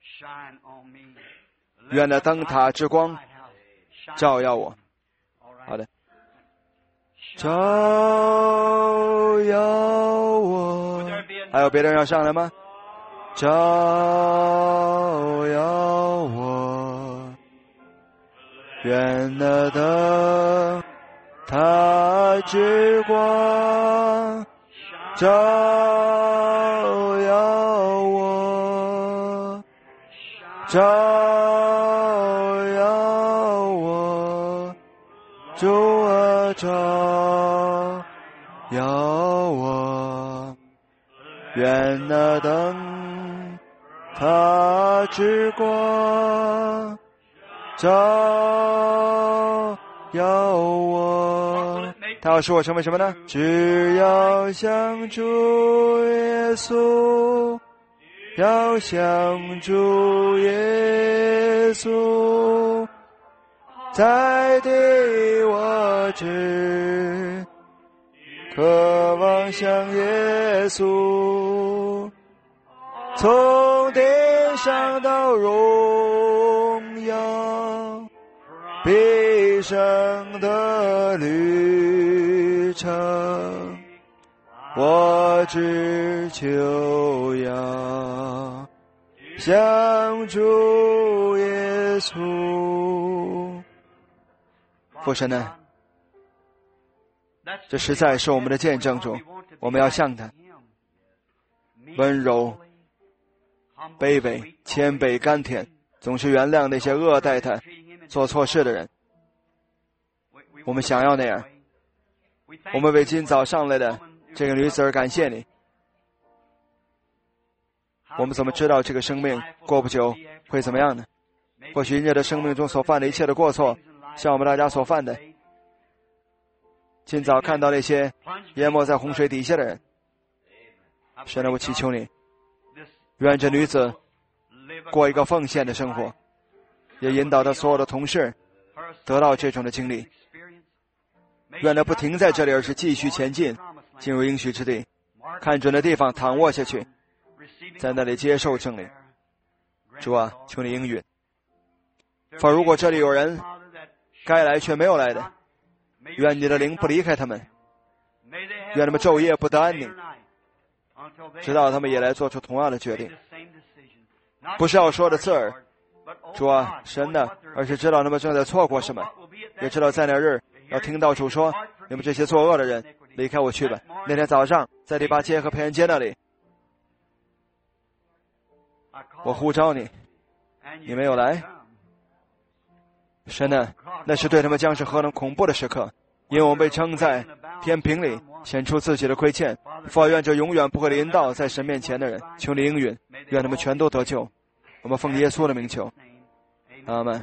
愿那灯塔之光照耀我。好的，照耀我。还有别人要上来吗？照耀我，愿那灯塔之光照耀我，照耀我，主啊，照耀我，愿那灯塔之光照耀我。他要使我成为什么呢？只要像主耶稣，要像主耶稣，在地我只渴望像耶稣，从地上到荣耀，毕生的旅程，我只求要像主耶稣。父神呢，这实在是我们的见证主，我们要向他温柔、卑微、谦卑、甘甜，总是原谅那些恶待他、做错事的人。我们想要那样。我们为今早上来的这个女子而感谢你。我们怎么知道这个生命过不久会怎么样呢？或许人家的生命中所犯的一切的过错，像我们大家所犯的，今早看到那些淹没在洪水底下的人，神啊，我祈求你，愿这女子过一个奉献的生活，也引导她所有的同事得到这种的经历。愿她不停在这里，而是继续前进，进入应许之地，看准的地方躺卧下去，在那里接受圣灵。主啊，求你应允。否如果这里有人该来却没有来的。愿你的灵不离开他们，愿他们昼夜不得安宁，直到他们也来做出同样的决定。不是要说的刺耳，主啊，神呢，而是知道他们正在错过什么，也知道在那日要听到主说：你们这些作恶的人，离开我去吧。那天早上在第八街和培恩街那里，我呼召你，你没有来。神呢，那是对他们将是何等恐怖的时刻，因为我们被称在天平里显出自己的亏欠。父啊，愿这永远不会临到在神面前的人，求你应允，愿他们全都得救。我们奉耶稣的名求，阿们。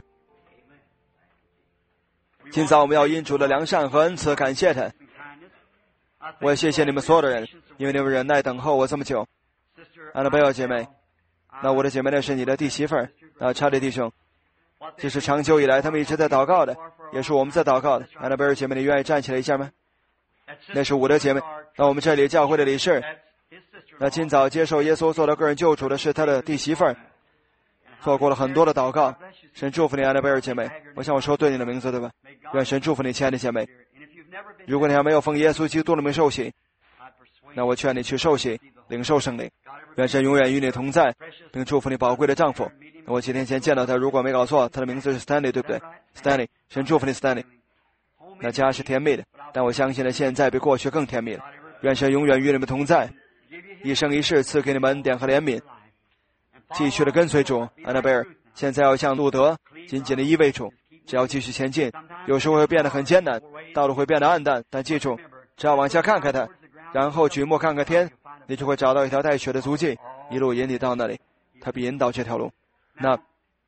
今早我们要因主的良善和恩慈感谢他。我也谢谢你们所有的人，因为你们忍耐等候我这么久。安娜贝尔姐妹，那我的姐妹那是你的弟媳妇儿，那查理弟兄，这是长久以来他们一直在祷告的，也是我们在祷告的。安娜贝尔姐妹，你愿意站起来一下吗？那是我的姐妹。那我们这里教会的理事，那今早接受耶稣做了个人救主的是他的弟媳妇儿，做过了很多的祷告。神祝福你，安娜贝尔姐妹。我想我说对你的名字对吧？愿神祝福你，亲爱的姐妹。如果你还没有奉耶稣基督的名受洗，那我劝你去受洗，领受圣灵。愿神永远与你同在，并祝福你宝贵的丈夫。我几天前见到他，如果没搞错，他的名字是 Stanley， 对不对 ？Stanley， 神祝福你 ，Stanley。那家是甜蜜的，但我相信呢，现在比过去更甜蜜了。愿神永远与你们同在，一生一世赐给你们恩典和怜悯，继续的跟随主。安娜贝尔，现在要像路德紧紧的依偎主，只要继续前进。有时候会变得很艰难，道路会变得暗淡，但记住，只要往下看看它，然后举目看看天，你就会找到一条带血的足迹，一路引你到那里。他必引导这条路。那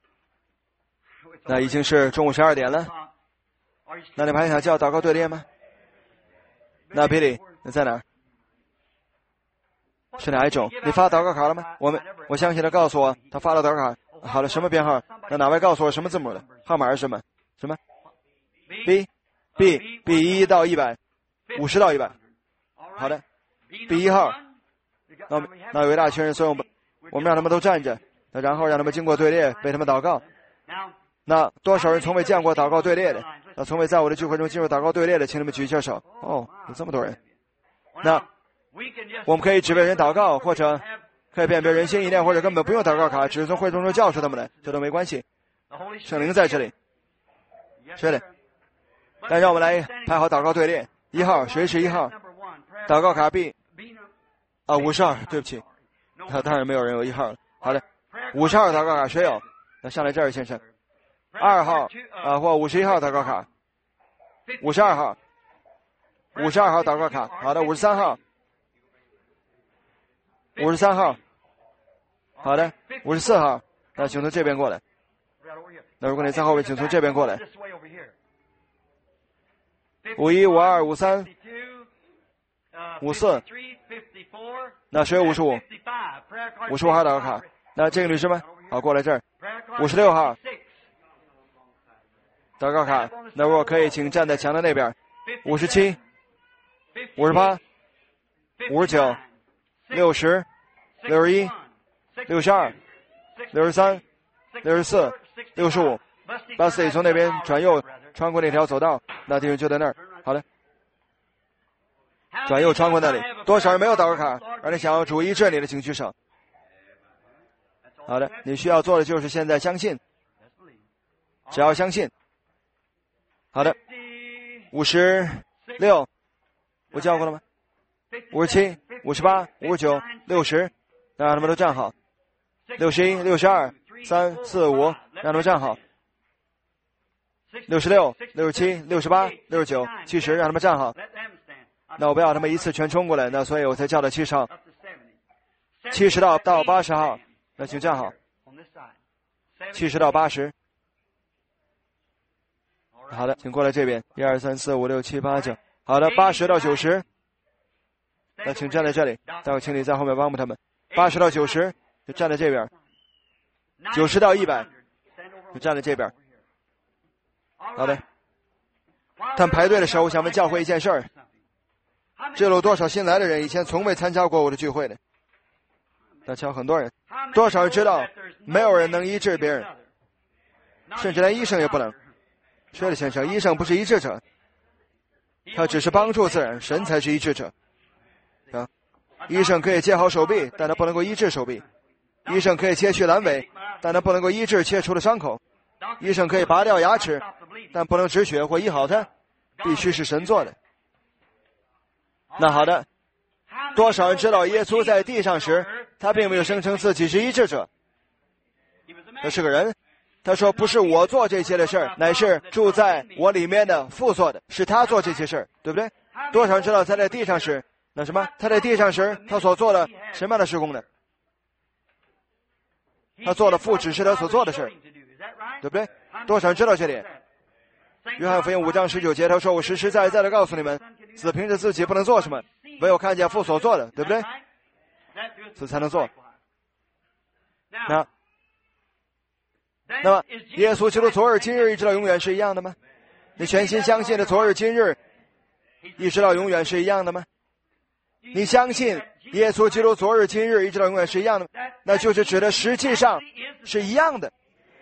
那已经是中午十二点了，那你们还想叫祷告队列吗？那比利，你在哪儿？是哪一种？你发祷告卡了吗？我们我相信他告诉我他发了祷告卡。好了，什么编号？那哪位告诉我什么字母的？号码是什么？什么 ？B B B 一到一百，五十到一百。好的 ，B 一号。那那有一大群人，所以我们我们让他们都站着，那然后让他们经过队列，为他们祷告。那多少人从未见过祷告队列的？那从未在我的聚会中进入祷告队列的，请你们举一下手。哦，有这么多人。那我们可以只为人祷告，或者可以辨别人心意念，或者根本不用祷告卡，只是从会众中叫出他们来，这都没关系。圣灵在这里，是的。但让我们来排好祷告队列。一号，谁是一号？祷告卡 B 啊，五十二，对不起，他当然没有人有一号了。好的，五十二祷告卡谁有？那上来这儿，先生。二号啊，或五十一号祷告卡。五十二号，五十二号祷告卡。好的，五十三号。五十三号，好的，五十四号，那请从这边过来。那如果你在后面，请从这边过来。五一、五二、五三、五四，那谁有五十五？五十五号祷告卡。那这个女士们，好，过来这儿。五十六号祷告卡。那如果可以，请站在墙的那边。五十七、五十八、五十九。六十、六十一、六十二、六十三、六十四、六十五，把自己从那边转右，穿过那条走道，那地方就在那儿。好的，转右穿过那里。多少人没有祷告卡，而你想要主医治你的，请举手。好的，你需要做的就是现在相信，只要相信。好的，五十六，我叫过了吗？五十七、五十八、五十九、六十，让他们都站好。六十一、六十二、三、四、五，让他们站好。六十六、六十七、六十八、六十九、七十，让他们站好。那我不要他们一次全冲过来，那所以我才叫到七十号。七十到到八十号，那请站好。七十到八十。好的，请过来这边。一二三四五六七八九。好的，八十到九十。那请站在这里，待会请你在后面帮帮他们。八十到九十就站在这边，九十到一百就站在这边。好的。但排队的时候，我想问教会一件事儿：这里有多少新来的人以前从未参加过我的聚会的？那瞧，很多人。多少人知道没有人能医治别人，甚至连医生也不能？ 薛利先生，医生不是医治者，他只是帮助自然，神才是医治者。啊，医生可以切好手臂，但他不能够医治手臂；医生可以切去阑尾，但他不能够医治切除的伤口；医生可以拔掉牙齿，但不能止血或医好它，必须是神做的。那好的，多少人知道耶稣在地上时，他并没有声称自己是医治者，他是个人。他说不是我做这些的事儿，乃是住在我里面的父做的，是他做这些事儿，对不对？多少人知道他在地上时，那什么？他在地上时，他所做的什么样的事工呢？他做了父指示他所做的事，对不对？多少人知道这点？约翰福音五章十九节，他说：“我实实在在的告诉你们，子凭着自己不能做什么，唯有看见父所做的，对不对？子才能做。”那那么，耶稣基督昨日、今日一直到永远是一样的吗？你全心相信的昨日、今日一直到永远是一样的吗？你相信耶稣基督昨日、今日一直到永远是一样的吗？那就是指的实际上是一样的。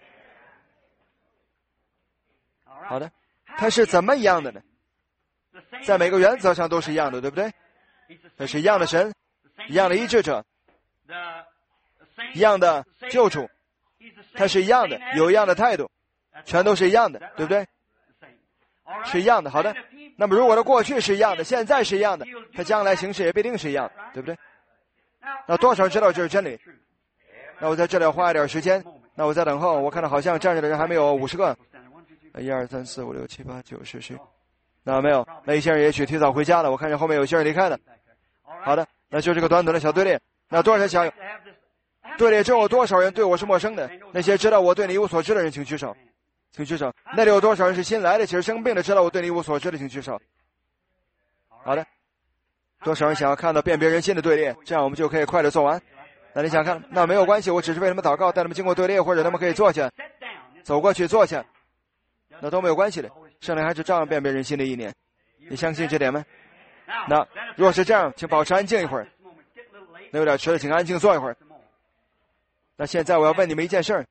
好的，它是怎么一样的呢？在每个原则上都是一样的，对不对？它是一样的神，一样的医治者，一样的救主，它是一样的，有一样的态度，全都是一样的，对不对？是一样的。好的，那么如果它过去是一样的，现在是一样的，它将来形式也必定是一样的，对不对？那多少人知道这是真理？那我在这里要花一点时间，那我在等候，我看到好像站着的人还没有五十个，一二三四五六七八九十十，那没有，那一些人也许提早回家了，我看见后面有些人离开了。好的，那就这个短短的小队列，那多少人想队列中有多少人对我是陌生的？那些知道我对你一无所知的人请举手，请举手。那里有多少人是新来的，其实生病的，知道我对你一无所知的请举手。好的，多少人想要看到辨别人心的队列，这样我们就可以快点做完。那你想看，那没有关系，我只是为他们祷告，带他们经过队列，或者他们可以坐下，走过去坐下，那都没有关系的。圣灵还是照样辨别人心的意念，你相信这点吗？那若是这样，请保持安静一会儿。那有点迟了，请安静坐一会儿。那现在我要问你们一件事儿，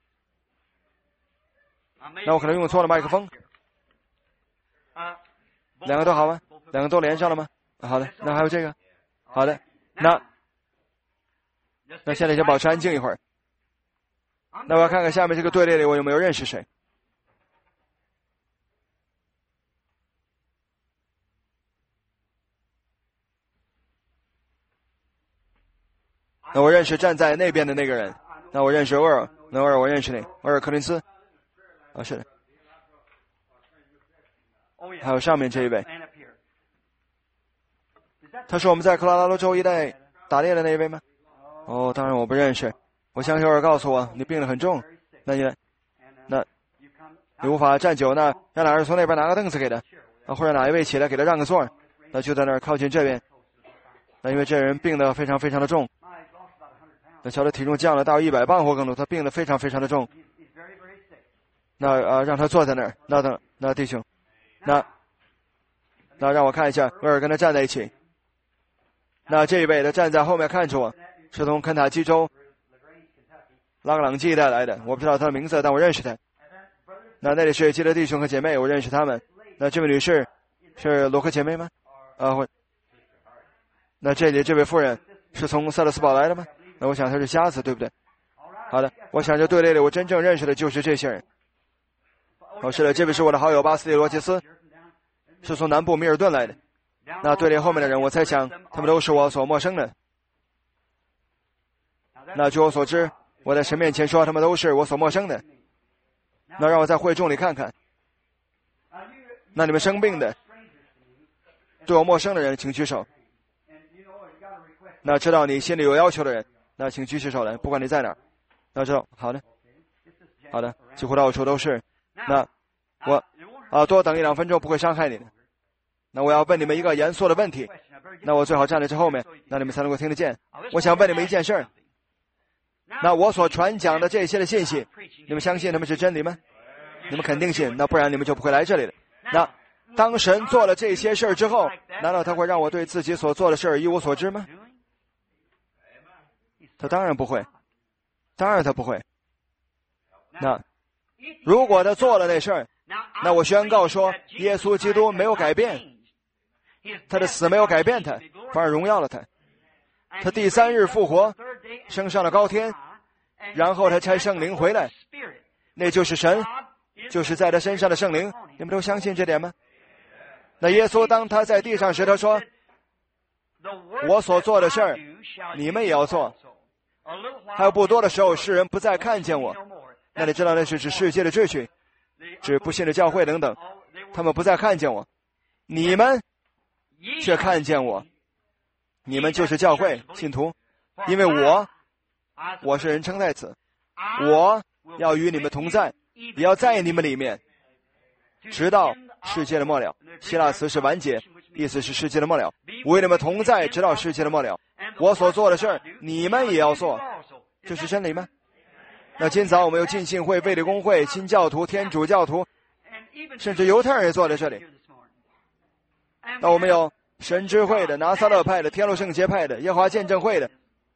那我可能用错了麦克风。两个都好吗？两个都连上了吗？好的，那还有这个。好的，那那现在先保持安静一会儿。那我要看看下面这个队列里我有没有认识谁。那我认识站在那边的那个人，那我认识欧尔，那欧尔我认识你，欧尔柯林斯，啊是的，还有上面这一位，他是我们在科罗拉多州一带打猎的那一位吗？哦，当然我不认识，我相信欧尔告诉我你病得很重，那你那你无法站久，那让哪人从那边拿个凳子给他，啊或者哪一位起来给他让个座，那就在那儿靠近这边，那因为这人病得非常非常的重。那瞧他体重降了大约一百磅或更多，他病得非常非常的重。那呃，让他坐在那儿。那等那弟兄，那那让我看一下，威尔跟他站在一起。那这一位他站在后面看着我，是从肯塔基州拉格朗基带来的，我不知道他的名字，但我认识他。那那里是基的弟兄和姐妹，我认识他们。那这位女士是罗克姐妹吗？啊，或那这里这位夫人是从塞勒斯堡来的吗？那我想他是瞎子，对不对？好的，我想这队列里我真正认识的就是这些人。哦，是的，这位是我的好友巴斯蒂罗杰斯，是从南部米尔顿来的。那队列后面的人，我猜想他们都是我所陌生的。那据我所知，我在神面前说他们都是我所陌生的。那让我在会众里看看。那你们生病的，对我陌生的人，请举手。那知道你心里有要求的人，那请举起手来，不管你在哪儿。那知道，好的，好的，几乎到处都是。那我啊，多等一两分钟不会伤害你的。那我要问你们一个严肃的问题，那我最好站在这后面，那你们才能够听得见。我想问你们一件事儿，那我所传讲的这些的信息，你们相信他们是真理吗？你们肯定信，那不然你们就不会来这里了。那当神做了这些事儿之后，难道他会让我对自己所做的事儿一无所知吗？他当然不会，当然他不会。那如果他做了那事儿， 那我宣告说，耶稣基督没有改变，他的死没有改变他，反而荣耀了他。他第三日复活，升上了高天，然后他差圣灵回来，那就是神，就是在他身上的圣灵。你们都相信这点吗？那耶稣当他在地上时，他说，我所做的事儿你们也要做。还有不多的时候，世人不再看见我。那你知道那是指世界的秩序，指不信的教会等等，他们不再看见我，你们却看见我。你们就是教会信徒，因为我我是人称代词，我要与你们同在，也要在你们里面，直到世界的末了。希腊词是完结，意思是世界的末了，我与你们同在，直到世界的末了。我所做的事儿你们也要做，这是真理吗？那今早我们有浸信会、卫理公会、新教徒、天主教徒，甚至犹太人也坐在这里。那我们有神之会的、拿撒勒派的、天路圣洁派的、耶和华见证会的，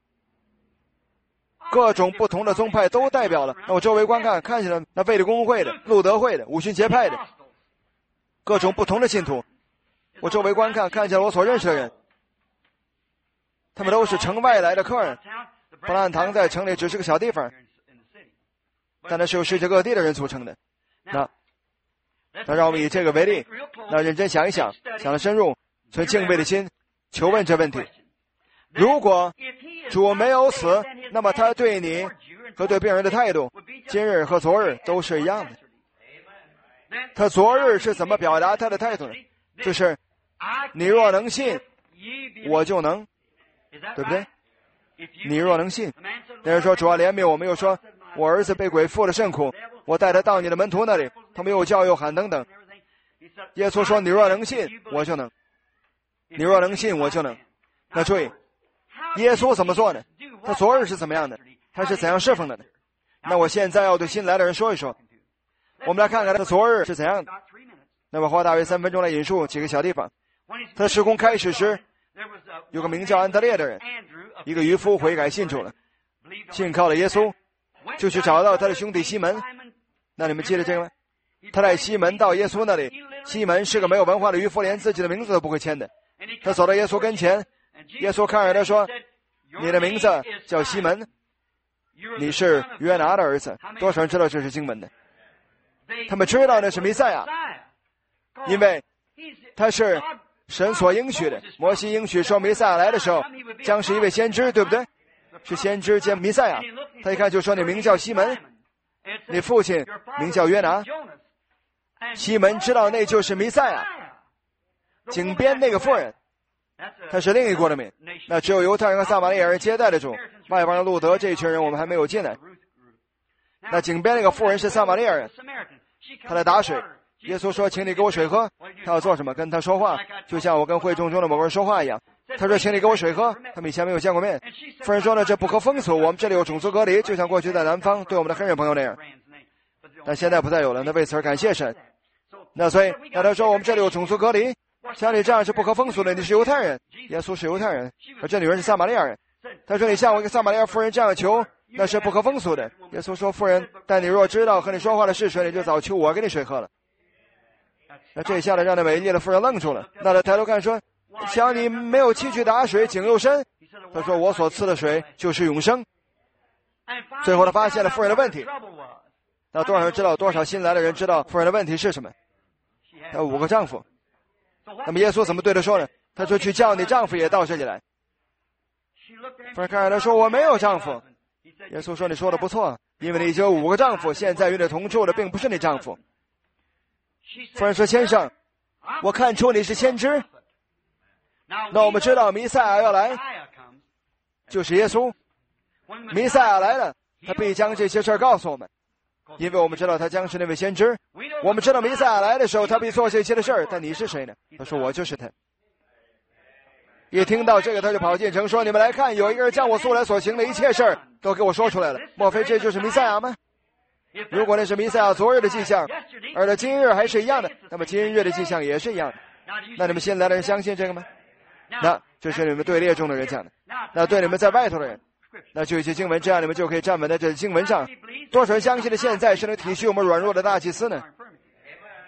各种不同的宗派都代表了。那我周围观看，看见了那卫理公会的、路德会的、五旬节派的，各种不同的信徒。我周围观看，看见了我所认识的人，他们都是城外来的客人。伯兰堂在城里只是个小地方，但那是由世界各地的人组成的。那那让我们以这个为例，那认真想一想，想得深入，存敬畏的心求问这问题。如果主没有死，那么他对你和对病人的态度，今日和昨日都是一样的。他昨日是怎么表达他的态度呢？就是你若能信，我就能，对不对？你若能信。那人说，主啊怜悯我们，又说我儿子被鬼附了甚苦，我带他到你的门徒那里，他们又叫又喊等等。耶稣说，你若能信，我就能。你若能信，我就能。那注意，耶稣怎么做呢？他昨日是怎么样的？他是怎样侍奉的呢？那我现在要对新来的人说一说。我们来看看他昨日是怎样的。那么花大约三分钟来引述几个小地方。他的事工开始时，有个名叫安德烈的人，一个渔夫悔改信主了，信靠了耶稣，就去找到他的兄弟西门。那你们记得这个吗？他带西门到耶稣那里，西门是个没有文化的渔夫，连自己的名字都不会签的。他走到耶稣跟前，耶稣看着他说，你的名字叫西门，你是约拿的儿子。多少人知道这是经文的？他们知道那是弥赛亚，因为他是神所应许的。摩西应许说弥赛亚来的时候将是一位先知，对不对？是先知兼弥赛亚。他一看就说，你名叫西门，你父亲名叫约拿。西门知道那就是弥赛亚。井边那个妇人，他是另一国的民，那只有犹太人和撒玛利亚人接待得住，外邦的路德这一群人我们还没有进来。那井边那个妇人是撒玛利亚人，他来打水。耶稣说，请你给我水喝。他要做什么？跟他说话，就像我跟会众中的某个人说话一样。他说，请你给我水喝。他们以前没有见过面。妇人说呢，这不合风俗，我们这里有种族隔离，就像过去在南方对我们的黑人朋友那样，但现在不再有了。那为此而感谢神。那所以那他说，我们这里有种族隔离，像你这样是不合风俗的，你是犹太人。耶稣是犹太人，而这女人是撒玛利亚人。他说，你像我一个撒玛利亚妇人这样求，那是不合风俗的。耶稣说，妇人，但你若知道和你说话的是谁，你就早求我给你水喝了。那这下子让那美丽的妇人愣住了。那他抬头看说，想你没有气去打水，井又深。他说，我所赐的水就是永生。最后他发现了妇人的问题。那多少人知道，多少新来的人知道妇人的问题是什么？他有五个丈夫。那么耶稣怎么对他说呢？他说，去叫你丈夫也到这里来。妇人看着他说，我没有丈夫。耶稣说，你说的不错，因为你已经有五个丈夫，现在与你同住的并不是你丈夫。妇人说，先生，我看出你是先知。那我们知道弥赛亚要来，就是耶稣。弥赛亚来了，他必将这些事儿告诉我们，因为我们知道他将是那位先知。我们知道弥赛亚来的时候，他必做这些的事儿。但你是谁呢？他说，我就是他。一听到这个，他就跑进城说，你们来看，有一个人将我素来所行的一切事儿都给我说出来了。莫非这就是弥赛亚吗？如果那是弥赛亚昨日的迹象，而他今日还是一样的，那么今日的迹象也是一样的。那你们新来的人相信这个吗？那这是你们对列中的人讲的。那对你们在外头的人，那就一些经文，这样你们就可以站稳在这经文上。多少人相信的现在是能体恤我们软弱的大祭司呢？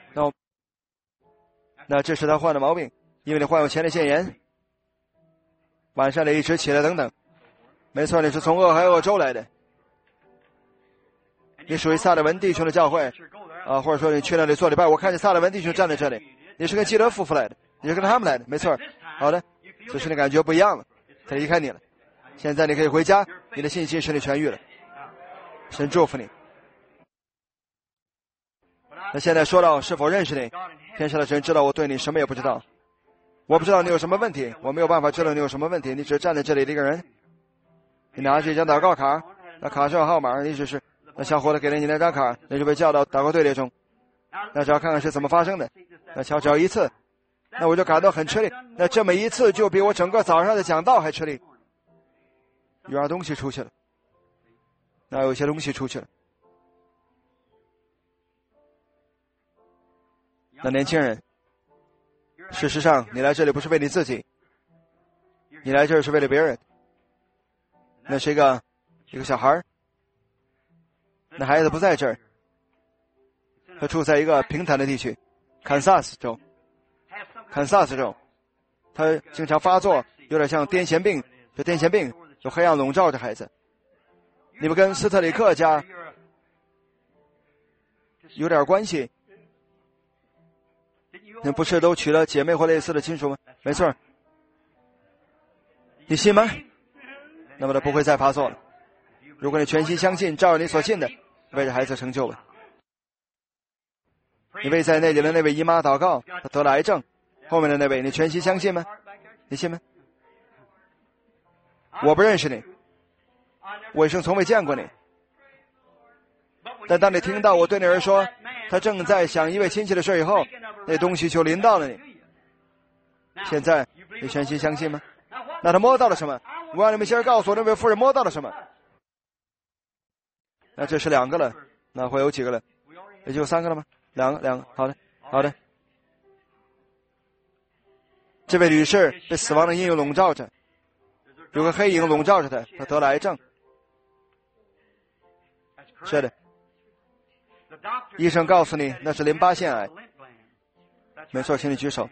那我那这是他患的毛病，因为你患有前列腺炎，晚上得一直起来等等。没错，你是从俄亥俄州来的，你属于萨勒文弟兄的教会啊，或者说你去那里做礼拜。我看见萨勒文弟兄站在这里，你是跟基德夫妇来的，你是跟他们来的，没错。好的，此时你感觉不一样了，他离开你了，现在你可以回家，你的信心使你痊愈了，神祝福你。那现在说到是否认识你，天上的神知道我对你什么也不知道，我不知道你有什么问题，我没有办法知道你有什么问题，你只是站在这里的一个人，你拿着一张祷告卡，那卡上有号码，你只是那小伙子给了你那张卡，你就被叫到祷告队列中。那只要看看是怎么发生的，那瞧只要一次，那我就感到很吃力，那这么一次就比我整个早上的讲道还吃力，有点东西出去了，那有些东西出去了。那年轻人，事实上你来这里不是为你自己，你来这儿是为了别人。那是一个一个小孩，那孩子不在这儿，他住在一个平坦的地区，堪萨斯州，堪萨斯州，他经常发作，有点像癫痫病，就癫痫病，有黑暗笼罩着孩子。你们跟斯特里克家有点关系，那不是都娶了姐妹或类似的亲属吗？没错，你信吗？那么他不会再发作了。如果你全心相信，照着你所信的，为着孩子成就吧。你为在那里的那位姨妈祷告，她得了癌症。后面的那位，你全心相信吗？你信吗？我不认识你，我一生从未见过你。但当你听到我对你儿说，他正在想一位亲戚的事以后，那东西就临到了你。现在你全心相信吗？那他摸到了什么？我让你们先告诉我那位妇人摸到了什么。那这是两个了，那会有几个了？也就三个了吗？两个，两个。好的，好的。这位女士被死亡的阴影笼罩着，有个黑影笼罩着她，她得了癌症。是的，医生告诉你那是淋巴腺癌。没错，请你举手。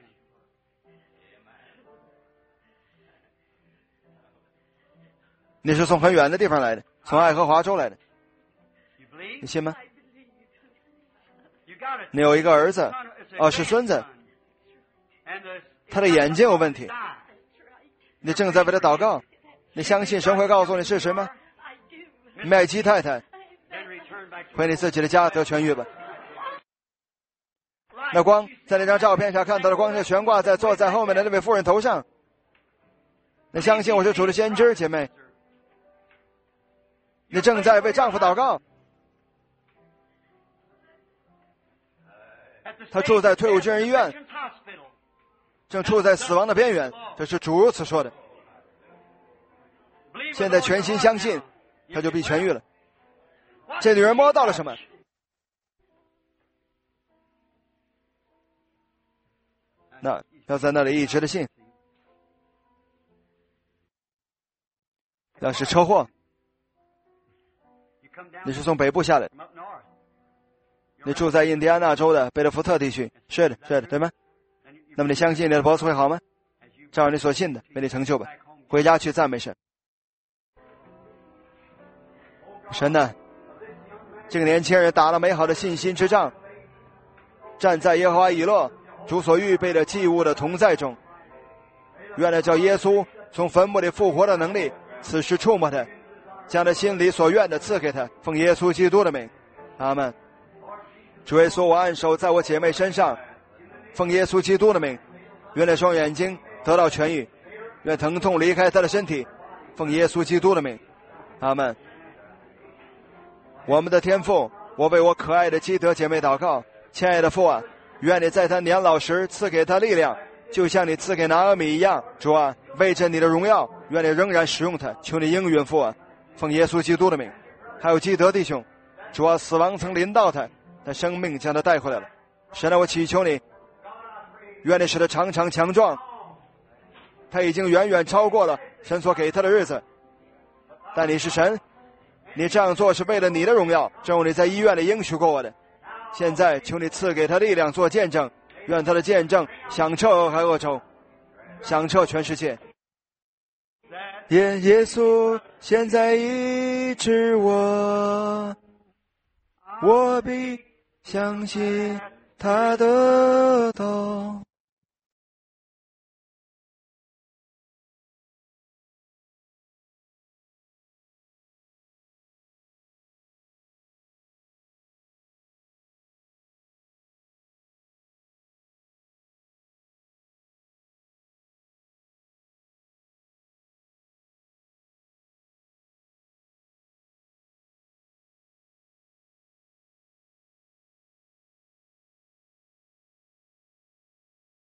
你是从很远的地方来的，从爱荷华州来的，你信吗？你有一个儿子，哦，是孙子，他的眼睛有问题，你正在为他祷告，你相信神会告诉你是谁吗？麦基太太，回你自己的家得痊愈吧。那光在那张照片上看到的光是悬挂在坐在后面的那位妇人头上。你相信我是主的先知，姐妹？你正在为丈夫祷告，他住在退伍军人医院，正处在死亡的边缘，这是主如此说的。现在全心相信，他就必痊愈了。这女人摸到了什么？那要在那里一直的信。那是车祸。你是从北部下来的，你住在印第安纳州的贝勒福特地区。是的，是的，对吗？那么你相信你的脖子会好吗？照着你所信的，为你成就吧。回家去赞美神。神呢，这个年轻人打了美好的信心之仗，站在耶和华以勒主所预备的祭物的同在中。愿那叫耶稣从坟墓里复活的能力，此时触摸他，将他心里所愿的赐给他，奉耶稣基督的名，阿们。主耶稣，我按手在我姐妹身上，奉耶稣基督的名，愿那双眼睛得到痊愈，愿疼痛离开她的身体，奉耶稣基督的名，阿们。我们的天父，我为我可爱的基德姐妹祷告，亲爱的父啊，愿你在她年老时赐给她力量，就像你赐给拿俄米一样。主啊，为着你的荣耀，愿你仍然使用她，求你应允父啊，奉耶稣基督的名。还有基德弟兄，主啊，死亡曾临到他，但生命将他带回来了。神啊，我祈求你，愿你使他常常强壮。他已经远远超过了神所给他的日子，但你是神，你这样做是为了你的荣耀，正如你在医院里应许过我的。 现在求你赐给他力量做见证，愿他的见证响彻海恶州，响彻全世界。耶耶稣现在医治我，我必相信他的道。